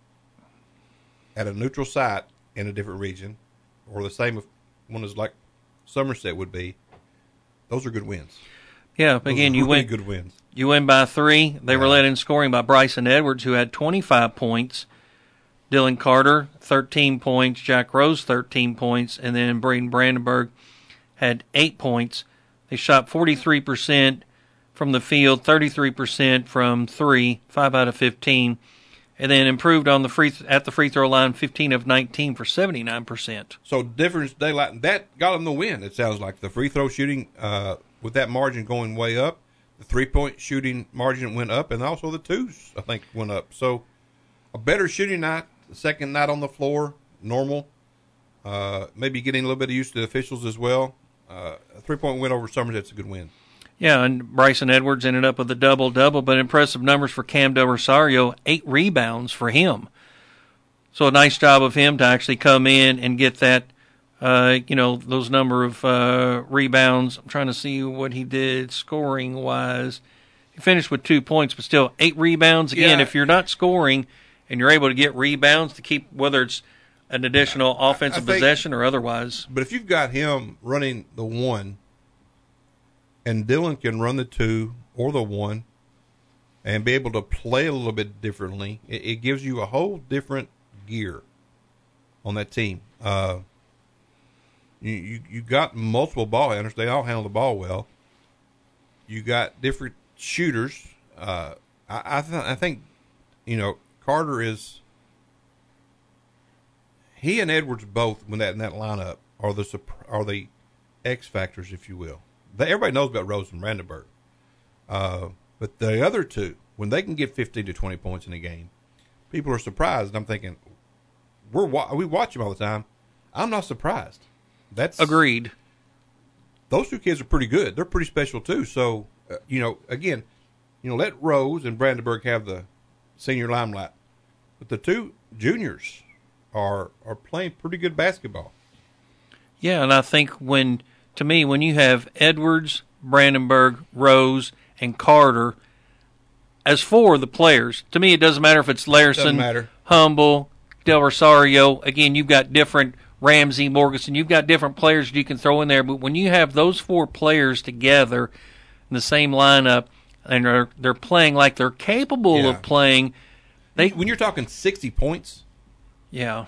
at a neutral site in a different region, or the same one as like Somerset would be, those are good wins. yeah. Those Again, are you really win. good wins. You win by three. They were Yeah. led in scoring by Bryson Edwards, who had twenty-five points. Dylan Carter, thirteen points. Jack Rose, thirteen points. And then Braden Brandenburg had eight points. They shot forty-three percent from the field, thirty-three percent from three, five out of fifteen. And then improved on the free at the free throw line, fifteen of nineteen for seventy-nine percent. So difference daylight that got them the win. It sounds like the free throw shooting uh, with that margin going way up, the three point shooting margin went up, and also the twos I think went up. So a better shooting night, the second night on the floor, normal. Uh, maybe getting a little bit used to the officials as well. Uh, a three point win over Somerset's a good win. Yeah, and Bryson Edwards ended up with a double-double, but impressive numbers for Cam Del Rosario, eight rebounds for him. So a nice job of him to actually come in and get that, uh, you know, those number of uh, rebounds. I'm trying to see what he did scoring-wise. He finished with two points, but still eight rebounds. Again, Yeah. if you're not scoring and you're able to get rebounds to keep, whether it's an additional offensive think- possession or otherwise. But if you've got him running the one, and Dylan can run the two or the one, and be able to play a little bit differently, it, it gives you a whole different gear on that team. Uh, you, you you got multiple ball handlers; they all handle the ball well. You got different shooters. Uh, I I, th- I think you know Carter is. He and Edwards both, when that in that lineup, are the surp- are the X factors, if you will. They, everybody knows about Rose and Brandenburg, uh, but the other two, when they can get fifteen to twenty points in a game, people are surprised. And I'm thinking, we're wa- we watch them all the time. I'm not surprised. That's Agreed. Those two kids are pretty good. They're pretty special too. So, uh, you know, again, you know, let Rose and Brandenburg have the senior limelight, but the two juniors are are playing pretty good basketball. Yeah, and I think when, to me, when you have Edwards, Brandenburg, Rose, and Carter as four of the players, to me it doesn't matter if it's Doesn't Larison, matter. Humble, Del Rosario. Again, you've got different Ramsey, Morganson. You've got different players you can throw in there. But when you have those four players together in the same lineup and they're, they're playing like they're capable Yeah. of playing, they When you're talking sixty points yeah. in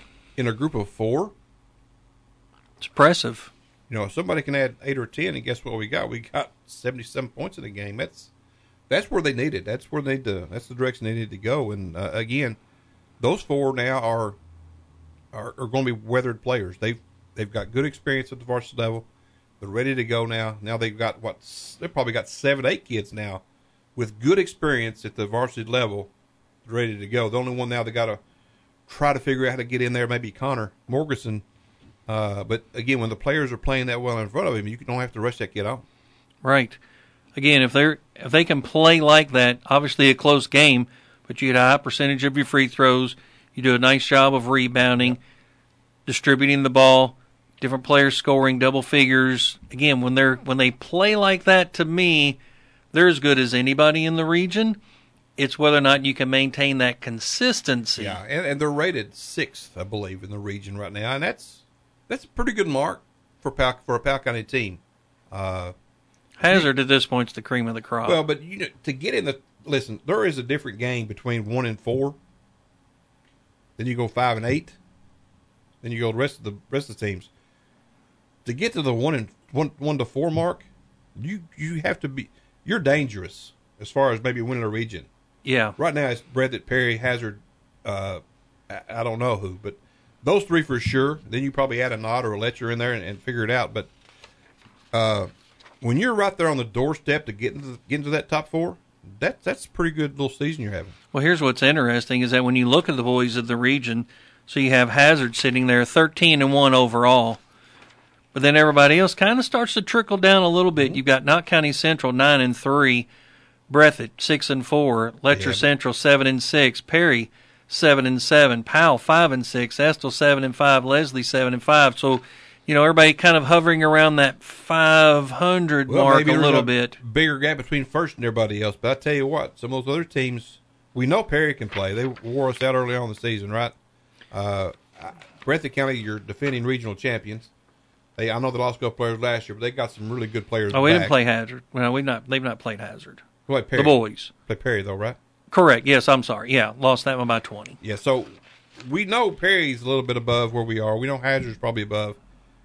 in a group of four. It's impressive. You know, if somebody can add eight or ten, and guess what we got? We got seventy-seven points in the game. That's that's where they need it. That's where they need to. That's the direction they need to go. And uh, again, those four now are are, are going to be weathered players. They've they've got good experience at the varsity level. They're ready to go now. Now they've got what they've probably got seven, eight kids now with good experience at the varsity level, ready to go. The only one now they got to try to figure out how to get in there, maybe Connor Morganson. Uh, but again, when the players are playing that well in front of him, you don't have to rush that kid on. Right. Again, if they're if they can play like that, obviously a close game, but you get a high percentage of your free throws, you do a nice job of rebounding, distributing the ball, different players scoring double figures. Again, when they're when they play like that, to me, they're as good as anybody in the region. It's whether or not you can maintain that consistency. Yeah, and, and they're rated sixth, I believe, in the region right now, and that's that's a pretty good mark for Powell, for a Powell County team. Uh, Hazard at this point is the cream of the crop. Well, but you know, to get in the listen, there is a different game between one and four. Then you go five and eight. Then you go the rest of the rest of the teams. To get to the one and one one to four mark, you you have to be you're dangerous as far as maybe winning a region. Yeah. Right now it's Breathitt, Perry, Hazard. Uh, I, I don't know who, but those three for sure. Then you probably add a Nod or a Letcher in there and, and figure it out. But uh, when you're right there on the doorstep to get into the, get into that top four, that that's a pretty good little season you're having. Well, here's what's interesting is that when you look at the boys of the region, so you have Hazard sitting there thirteen and one overall, but then everybody else kind of starts to trickle down a little bit. Mm-hmm. You've got Knott County Central nine and three, Breathitt six and four, Letcher yeah, Central seven and six, Perry seven and seven, Powell five and six, Estill seven and five, Leslie seven and five. So, you know, everybody kind of hovering around that five hundred well, mark maybe a little a bit. Bigger gap between first and everybody else. But I tell you what, some of those other teams, we know Perry can play. They wore us out early on in the season, right? Uh, Breathitt County, you're defending regional champions. They, I know they lost a couple players last year, but they got some really good players. Oh, we back. didn't play Hazard. Well, we not. They've not played Hazard. Play Perry. The boys play Perry though, right? Correct. Yes, I'm sorry. Yeah, lost that one by twenty. Yeah, so we know Perry's a little bit above where we are. We know Hazard's probably above.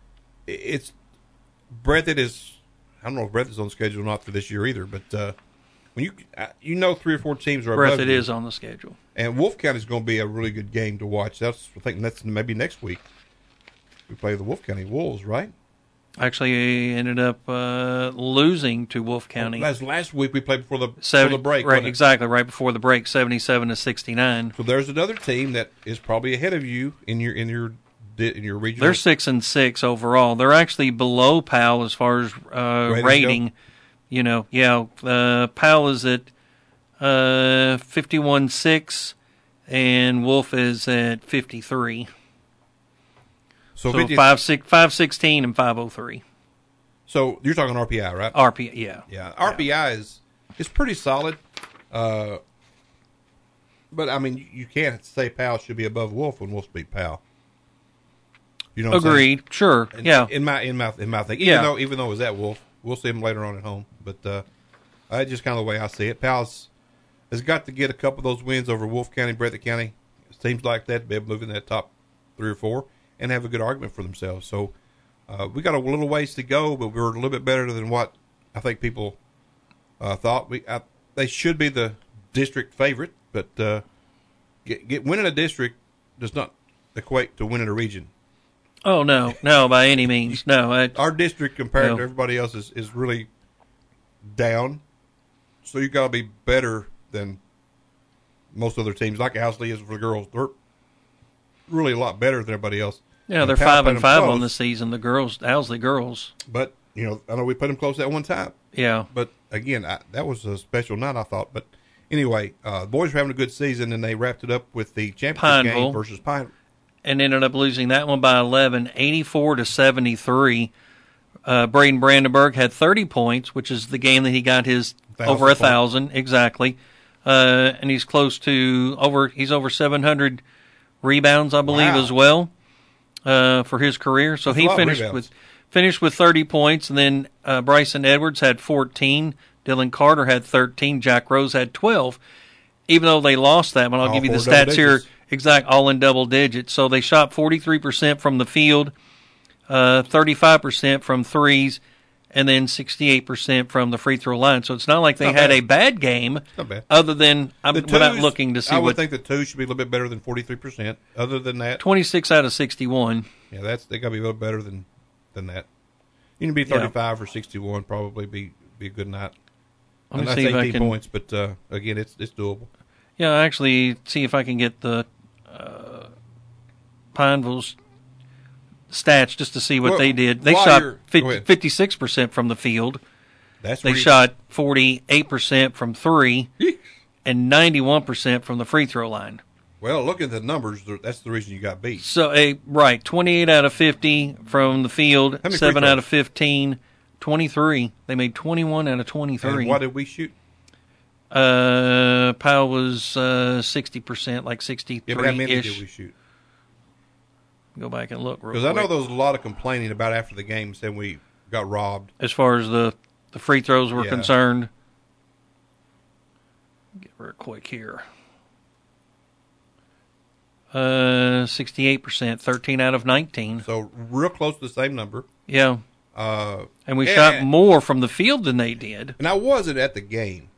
It's Breathitt is. I don't know if Breathitt's on schedule or not for this year either, but uh, when you you know three or four teams are above Breathitt you, is on the schedule, and Wolf County is going to be a really good game to watch. That's I think that's maybe next week. We play the Wolf County Wolves, right? Actually, ended up uh, losing to Wolf County. Last last week we played before the Seven, before the break, right? Exactly, right before the break, seventy-seven to sixty-nine. So there's another team that is probably ahead of you in your in your in your region. They're six and six overall. They're actually below Powell as far as uh, rating. Go? You know, yeah, uh, Powell is at uh, fifty-one six, and Wolf is at fifty-three. So, so five, six, five sixteen and five oh three. So you're talking R P I, right? R P I, yeah. Yeah, R P I yeah. is is pretty solid. Uh, but, I mean, you can't say Powell should be above Wolf when Wolf beat Powell. You know what Agreed. I'm saying? Sure, in, yeah. In my in my, in my thing. Even, yeah. though, even though it was at Wolf, we'll see him later on at home. But uh, that's just kind of the way I see it. Powell's has got to get a couple of those wins over Wolf County, Breathitt County. Teams like that to be able to move in that top three or four and have a good argument for themselves. So uh, we got a little ways to go, but we're a little bit better than what I think people uh, thought. We I, they should be the district favorite, but uh, get, get winning a district does not equate to winning a region. Oh no, no, by any means, no. I, Our district compared no. to everybody else is, is really down, so you got to be better than most other teams. Like Owsley is for the girls, they're really a lot better than everybody else. Yeah, they're five and five on the season. The girls, Owsley girls. But you know, I know we put them close at one time. Yeah. But again, I, that was a special night, I thought. But anyway, uh, the boys were having a good season, and they wrapped it up with the championship Pineville. game versus Pineville, and ended up losing that one by eleven, eighty-four to seventy-three. Uh, Braden Brandenburg had thirty points, which is the game that he got his thousand over a thousand exactly, uh, and he's close to over. He's over seven hundred rebounds, I believe, wow. as well uh, for his career. So That's he finished with finished with thirty points, and then uh, Bryson Edwards had fourteen. Dylan Carter had thirteen. Jack Rose had twelve. Even though they lost that one, I'll All give you the stats here. exact, all in double digits. So they shot forty-three percent from the field, uh, thirty-five percent from threes, and then sixty-eight percent from the free throw line. So it's not like they Not had bad. a bad game, Not bad. other than, I'm, The without twos, looking to see I would what, think the two should be a little bit better than forty-three percent. Other than that, twenty-six out of sixty-one. yeah, that's they got to be a little better than than that. You can be thirty-five or sixty-one, probably be be a good night. Let me And that's see if I eighteen can- points, but uh, again, it's it's doable. Yeah, actually, see if I can get the uh, Pineville's stats just to see what Well, they did. They while shot you're- go fifty, ahead. fifty-six percent from the field. That's They where you- shot forty-eight percent from three and ninety-one percent from the free throw line. Well, look at the numbers. That's the reason you got beat. So, a right, twenty-eight out of fifty from the field, How many free seven out throws? of fifteen, twenty-three. They made twenty-one out of twenty-three. And what did we shoot? Uh, Powell was uh, sixty percent, like sixty-three-ish. Yeah, but how many did we shoot? Go back and look real Because quick. I know there was a lot of complaining about after the game saying we got robbed. As far as the, the free throws were Yeah. concerned. Get real quick here. Uh, sixty-eight percent, thirteen out of nineteen. So real close to the same number. Yeah. Uh, And we and- shot more from the field than they did. And I wasn't at the game.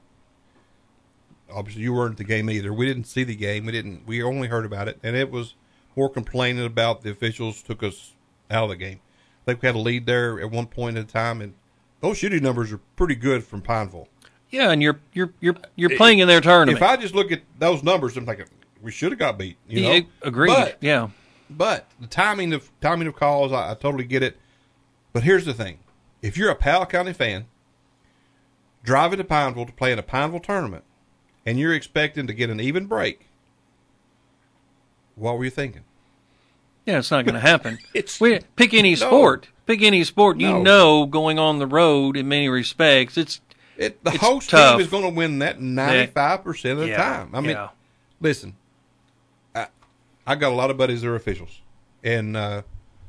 Obviously, you weren't at the game either. We didn't see the game. We didn't. We only heard about it, and it was more complaining about the officials took us out of the game. I think we had a lead there at one point in time, and those shooting numbers are pretty good from Pineville. Yeah, and you're you're you're you're playing in their tournament. If I just look at those numbers, I'm thinking we should have got beat. You know, Yeah, agreed. But, yeah, but the timing of timing of calls, I, I totally get it. But here's the thing: if you're a Powell County fan driving to Pineville to play in a Pineville tournament, and you're expecting to get an even break, what were you thinking? yeah, it's not going to happen. It's- we, pick any No. sport. Pick any sport. You No. know, going on the road in many respects, it's It, the It's host tough. team is going to win that ninety-five percent of the Yeah, time. I mean, yeah. listen, I, I got a lot of buddies that are officials, and uh,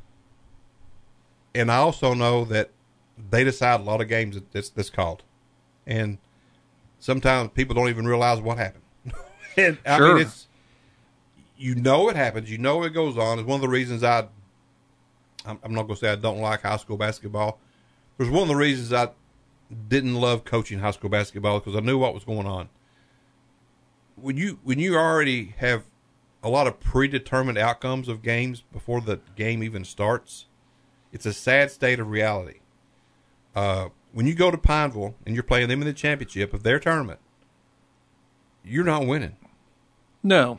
and I also know that they decide a lot of games that that's, that's called, and sometimes people don't even realize what happened. and I Sure. mean, it's you know it happens, you know it goes on. It's one of the reasons I. I'm, I'm not going to say I don't like high school basketball. There's one of the reasons I didn't love coaching high school basketball because I knew what was going on. When you when you already have a lot of predetermined outcomes of games before the game even starts, it's a sad state of reality. Uh, when you go to Pineville and you're playing them in the championship of their tournament, you're not winning. no.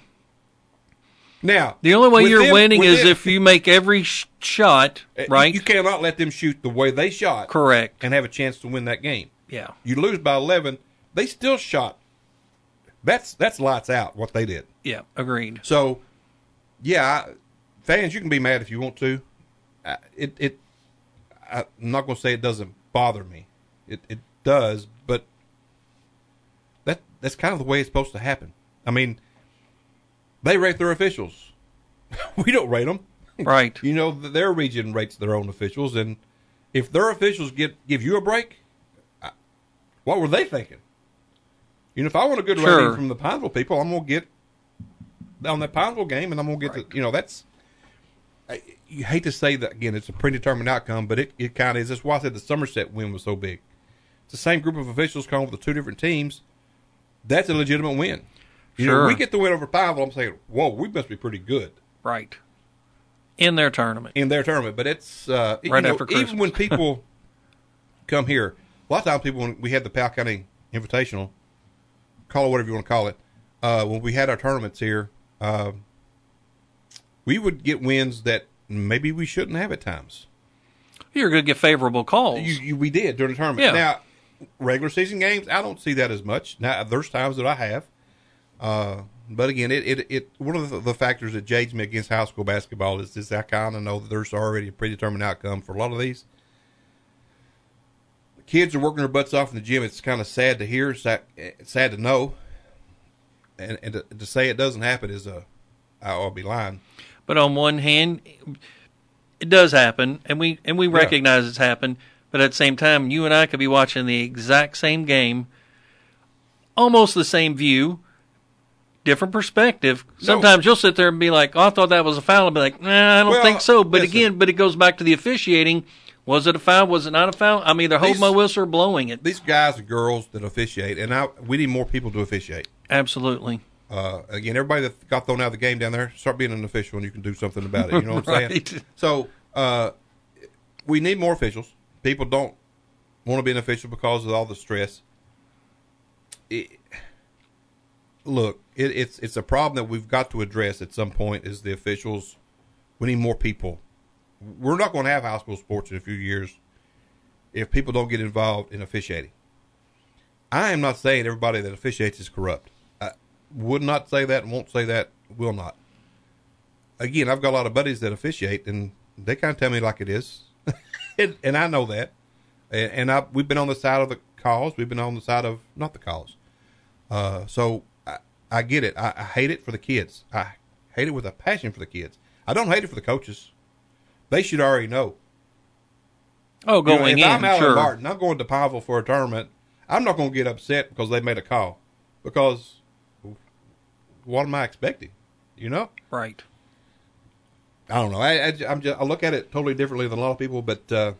Now, The only way with you're them- winning with is them- if you make every sh- shot Uh, right. You cannot let them shoot the way they shot. Correct. And have a chance to win that game. Yeah. You lose by eleven, they still shot. That's that's lights out what they did. Yeah. Agreed. So, yeah, I, fans, you can be mad if you want to. I, it it I, I'm not going to say it doesn't bother me. It it does, but that that's kind of the way it's supposed to happen. I mean, they rate their officials. We don't rate them. Right. You know, their region rates their own officials, and if their officials get give you a break, I, what were they thinking? You know, if I want a good Sure. rating from the Pineville people, I'm going to get on that Pineville game, and I'm going to get the, you know, that's, I, you hate to say that, again, it's a predetermined outcome, but it, it kind of is. That's why I said the Somerset win was so big. It's the same group of officials calling with the two different teams. That's a legitimate win. You Sure. know, we get the win over Pineville, I'm saying, whoa, we must be pretty good. Right. In their tournament. In their tournament. But it's, uh, you Right know, after Christmas. even when people come here, a lot of times people, when we had the Powell County Invitational, call it whatever you want to call it, uh, when we had our tournaments here, uh, we would get wins that maybe we shouldn't have at times. You're going to get favorable calls. You, you, we did during the tournament. Yeah. Now, regular season games, I don't see that as much. Now, there's times that I have. Uh, but again, it, it, it one of the, the factors that jades me against high school basketball is this: I kind of know that there's already a predetermined outcome for a lot of these. The kids are working their butts off in the gym. It's kind of sad to hear. It's sad, it's sad to know. And, and to, to say it doesn't happen is a, I'll be lying. But on one hand, it does happen, and we and we Yeah. recognize it's happened. But at the same time, you and I could be watching the exact same game, almost the same view, different perspective. Sometimes no. you'll sit there and be like, oh, I thought that was a foul. I'll be like, nah, I don't well, think so. But listen, again, but it goes back to the officiating. Was it a foul? Was it not a foul? I'm either holding my whistle or blowing it. These guys and girls that officiate, and I, we need more people to officiate. Absolutely. Uh, again, everybody that got thrown out of the game down there, start being an official and you can do something about it. You know what I'm right. saying? So uh, we need more officials. People don't want to be an official because of all the stress. It, look, it, it's it's a problem that we've got to address at some point is the officials. We need more people. We're not going to have high school sports in a few years if people don't get involved in officiating. I am not saying everybody that officiates is corrupt. I would not say that and won't say that, will not. Again, I've got a lot of buddies that officiate, and they kind of tell me like it is. and, and I know that. And, and I, we've been on the side of the cause. We've been on the side of not the cause. Uh, so I, I get it. I, I hate it for the kids. I hate it with a passion for the kids. I don't hate it for the coaches. They should already know. Oh, going you know, if in, I'm Alan sure. Martin, I'm going to Pineville for a tournament. I'm not going to get upset because they made a call. Because what am I expecting? You know? Right. I don't know. I, I, I'm just, I look at it totally differently than a lot of people, but uh,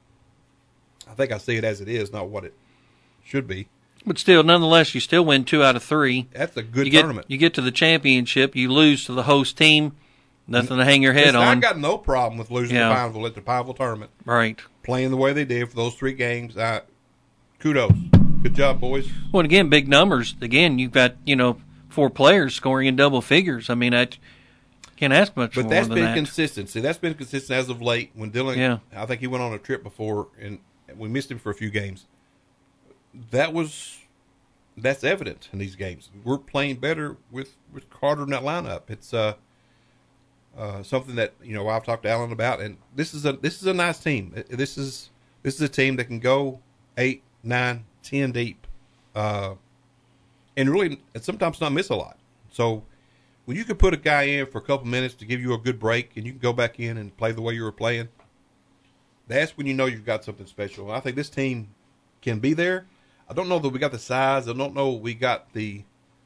I think I see it as it is, not what it should be. But still, nonetheless, you still win two out of three. That's a good you get, tournament. You get to the championship, you lose to the host team. Nothing to hang your head Listen, on. I got no problem with losing yeah. to Pineville at the Pineville tournament. Right. Playing the way they did for those three games. I, kudos. Good job, boys. Well, again, big numbers. Again, you've got, you know, four players scoring in double figures. I mean, I can't ask much but more that's than been that. consistent. See, that's been consistent as of late. When Dylan, yeah. I think he went on a trip before, and we missed him for a few games. That was, that's evident in these games. We're playing better with, with Carter in that lineup. It's, uh, Uh, something that you know I've talked to Alan about, and this is a this is a nice team. This is this is a team that can go eight, nine, ten deep, uh, and really and sometimes not miss a lot. So when you can put a guy in for a couple minutes to give you a good break, and you can go back in and play the way you were playing, that's when you know you've got something special. I think this team can be there. I don't know that we got the size. I don't know we got the.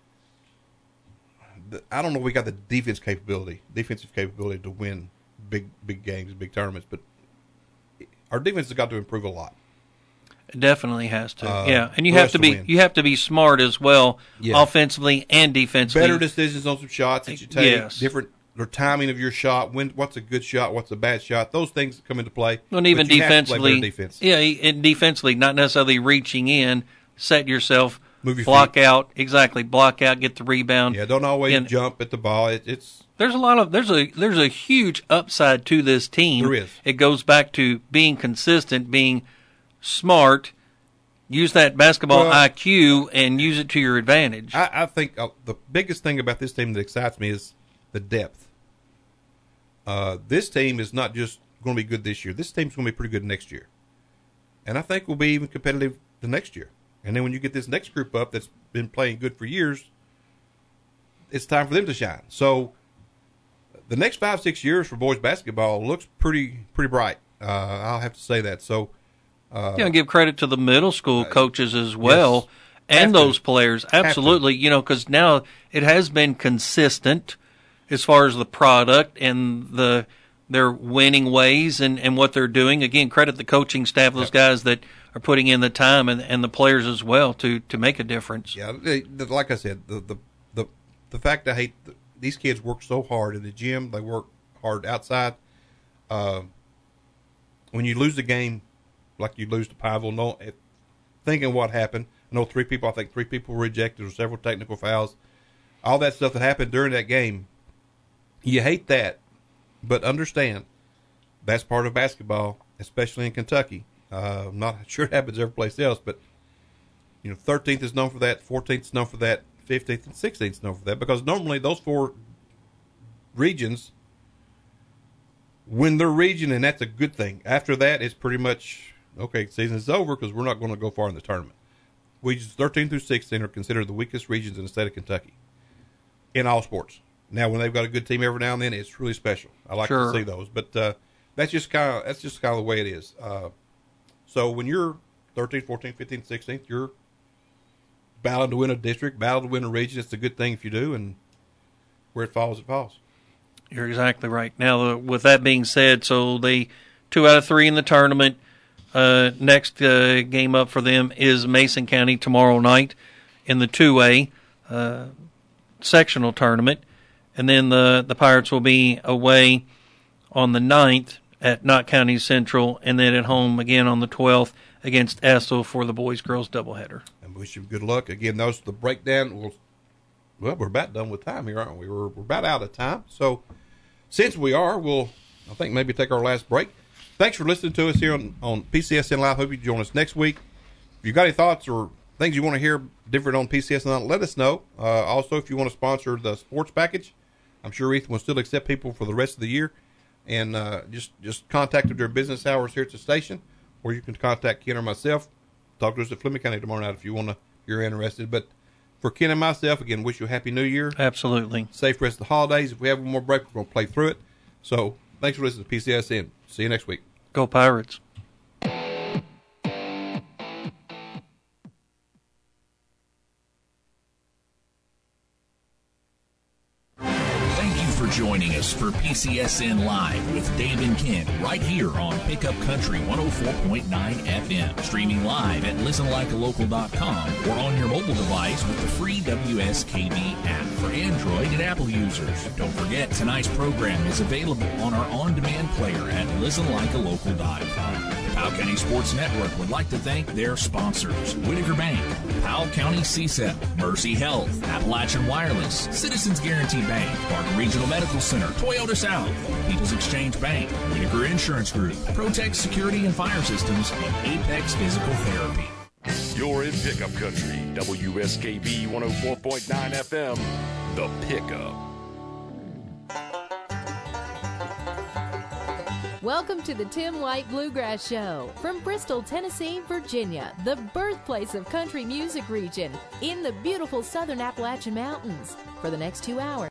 I don't know if we got the defense capability, defensive capability to win big, big games, big tournaments, but our defense has got to improve a lot. It definitely has to. Uh, yeah, and you have to be win. you have to be smart as well, yeah. offensively and defensively. Better decisions on some shots that you take. Yes. Different the timing of your shot. When what's a good shot? What's a bad shot? Those things come into play. And even but you defensively, have to play better defense. yeah, and defensively, not necessarily reaching in, set yourself. Move your block feet. out, exactly. Block out, get the rebound. Yeah, don't always and jump at the ball. It, it's there's a lot of there's a there's a huge upside to this team. There is. It goes back to being consistent, being smart. Use that basketball well, I Q and use it to your advantage. I, I think uh, the biggest thing about this team that excites me is the depth. Uh, this team is not just going to be good this year. This team's going to be pretty good next year, and I think we'll be even competitive the next year. And then when you get this next group up that's been playing good for years, it's time for them to shine. So the next five, six years for boys basketball looks pretty pretty bright. Uh, I'll have to say that. So uh, yeah, give credit to the middle school coaches as well, yes, and those to. players. Absolutely, you know, because now it has been consistent as far as the product and the their winning ways and, and what they're doing. Again, credit the coaching staff, those yep. guys that are putting in the time, and, and the players as well to, to make a difference. Yeah, they, like I said, the the the, the fact I hate the, these kids work so hard in the gym. They work hard outside. Uh, when you lose a game like you lose to Pineville, no, thinking what happened. I know three people. I think three people were rejected, or several technical fouls. All that stuff that happened during that game. You hate that. But understand, that's part of basketball, especially in Kentucky. Uh, I'm not sure it happens every place else, but you know, thirteenth is known for that, fourteenth is known for that, fifteenth and sixteenth is known for that, because normally those four regions win their region, and that's a good thing. After that, it's pretty much, okay, season's over because we're not going to go far in the tournament. Regions thirteen through sixteen are considered the weakest regions in the state of Kentucky in all sports. Now, when they've got a good team every now and then, it's really special. I like sure. to see those, but uh, that's just kind of that's just kind of the way it is. Uh, so when you're thirteenth, fourteenth, fifteenth, sixteenth, you're battle to win a district, battle to win a region. It's a good thing if you do, and where it falls, it falls. You're exactly right. Now, uh, with that being said, so they two out of three in the tournament. Uh, next uh, game up for them is Mason County tomorrow night in the two A uh, sectional tournament. And then the, the Pirates will be away on the ninth at Knott County Central, and then at home again on the twelfth against Estill for the boys-girls doubleheader. And wish you good luck. Again, those are the breakdown. We'll, well, we're about done with time here, aren't we? We're, we're about out of time. So since we are, we'll, I think, maybe take our last break. Thanks for listening to us here on, on P C S N Live. Hope you join us next week. If you've got any thoughts or things you want to hear different on P C S N, let us know. Uh, also, if you want to sponsor the sports package, I'm sure Ethan will still accept people for the rest of the year. And uh, just, just contact them during business hours here at the station, or you can contact Ken or myself. Talk to us at Fleming County tomorrow night if you want to, if you're interested. But for Ken and myself, again, wish you a happy New Year. Absolutely. Safe rest of the holidays. If we have one more break, we're going to play through it. So thanks for listening to P C S N. See you next week. Go Pirates. Joining us for P C S N Live with Dave and Ken right here on Pickup Country one oh four point nine F M. Streaming live at listen like a local dot com or on your mobile device with the free W S K V app for Android and Apple users. Don't forget, tonight's program is available on our on-demand player at listen like a local dot com. The Powell County Sports Network would like to thank their sponsors: Whitaker Bank, Powell County C S E P, Mercy Health, Appalachian Wireless, Citizens Guarantee Bank, Barton Regional Medical Center, Toyota South, People's Exchange Bank, Whitaker Insurance Group, Protect Security and Fire Systems, and Apex Physical Therapy. You're in Pickup Country, W S K V one oh four point nine F M, The Pickup. Welcome to the Tim White Bluegrass Show from Bristol, Tennessee, Virginia, the birthplace of country music region in the beautiful southern Appalachian Mountains. For the next two hours,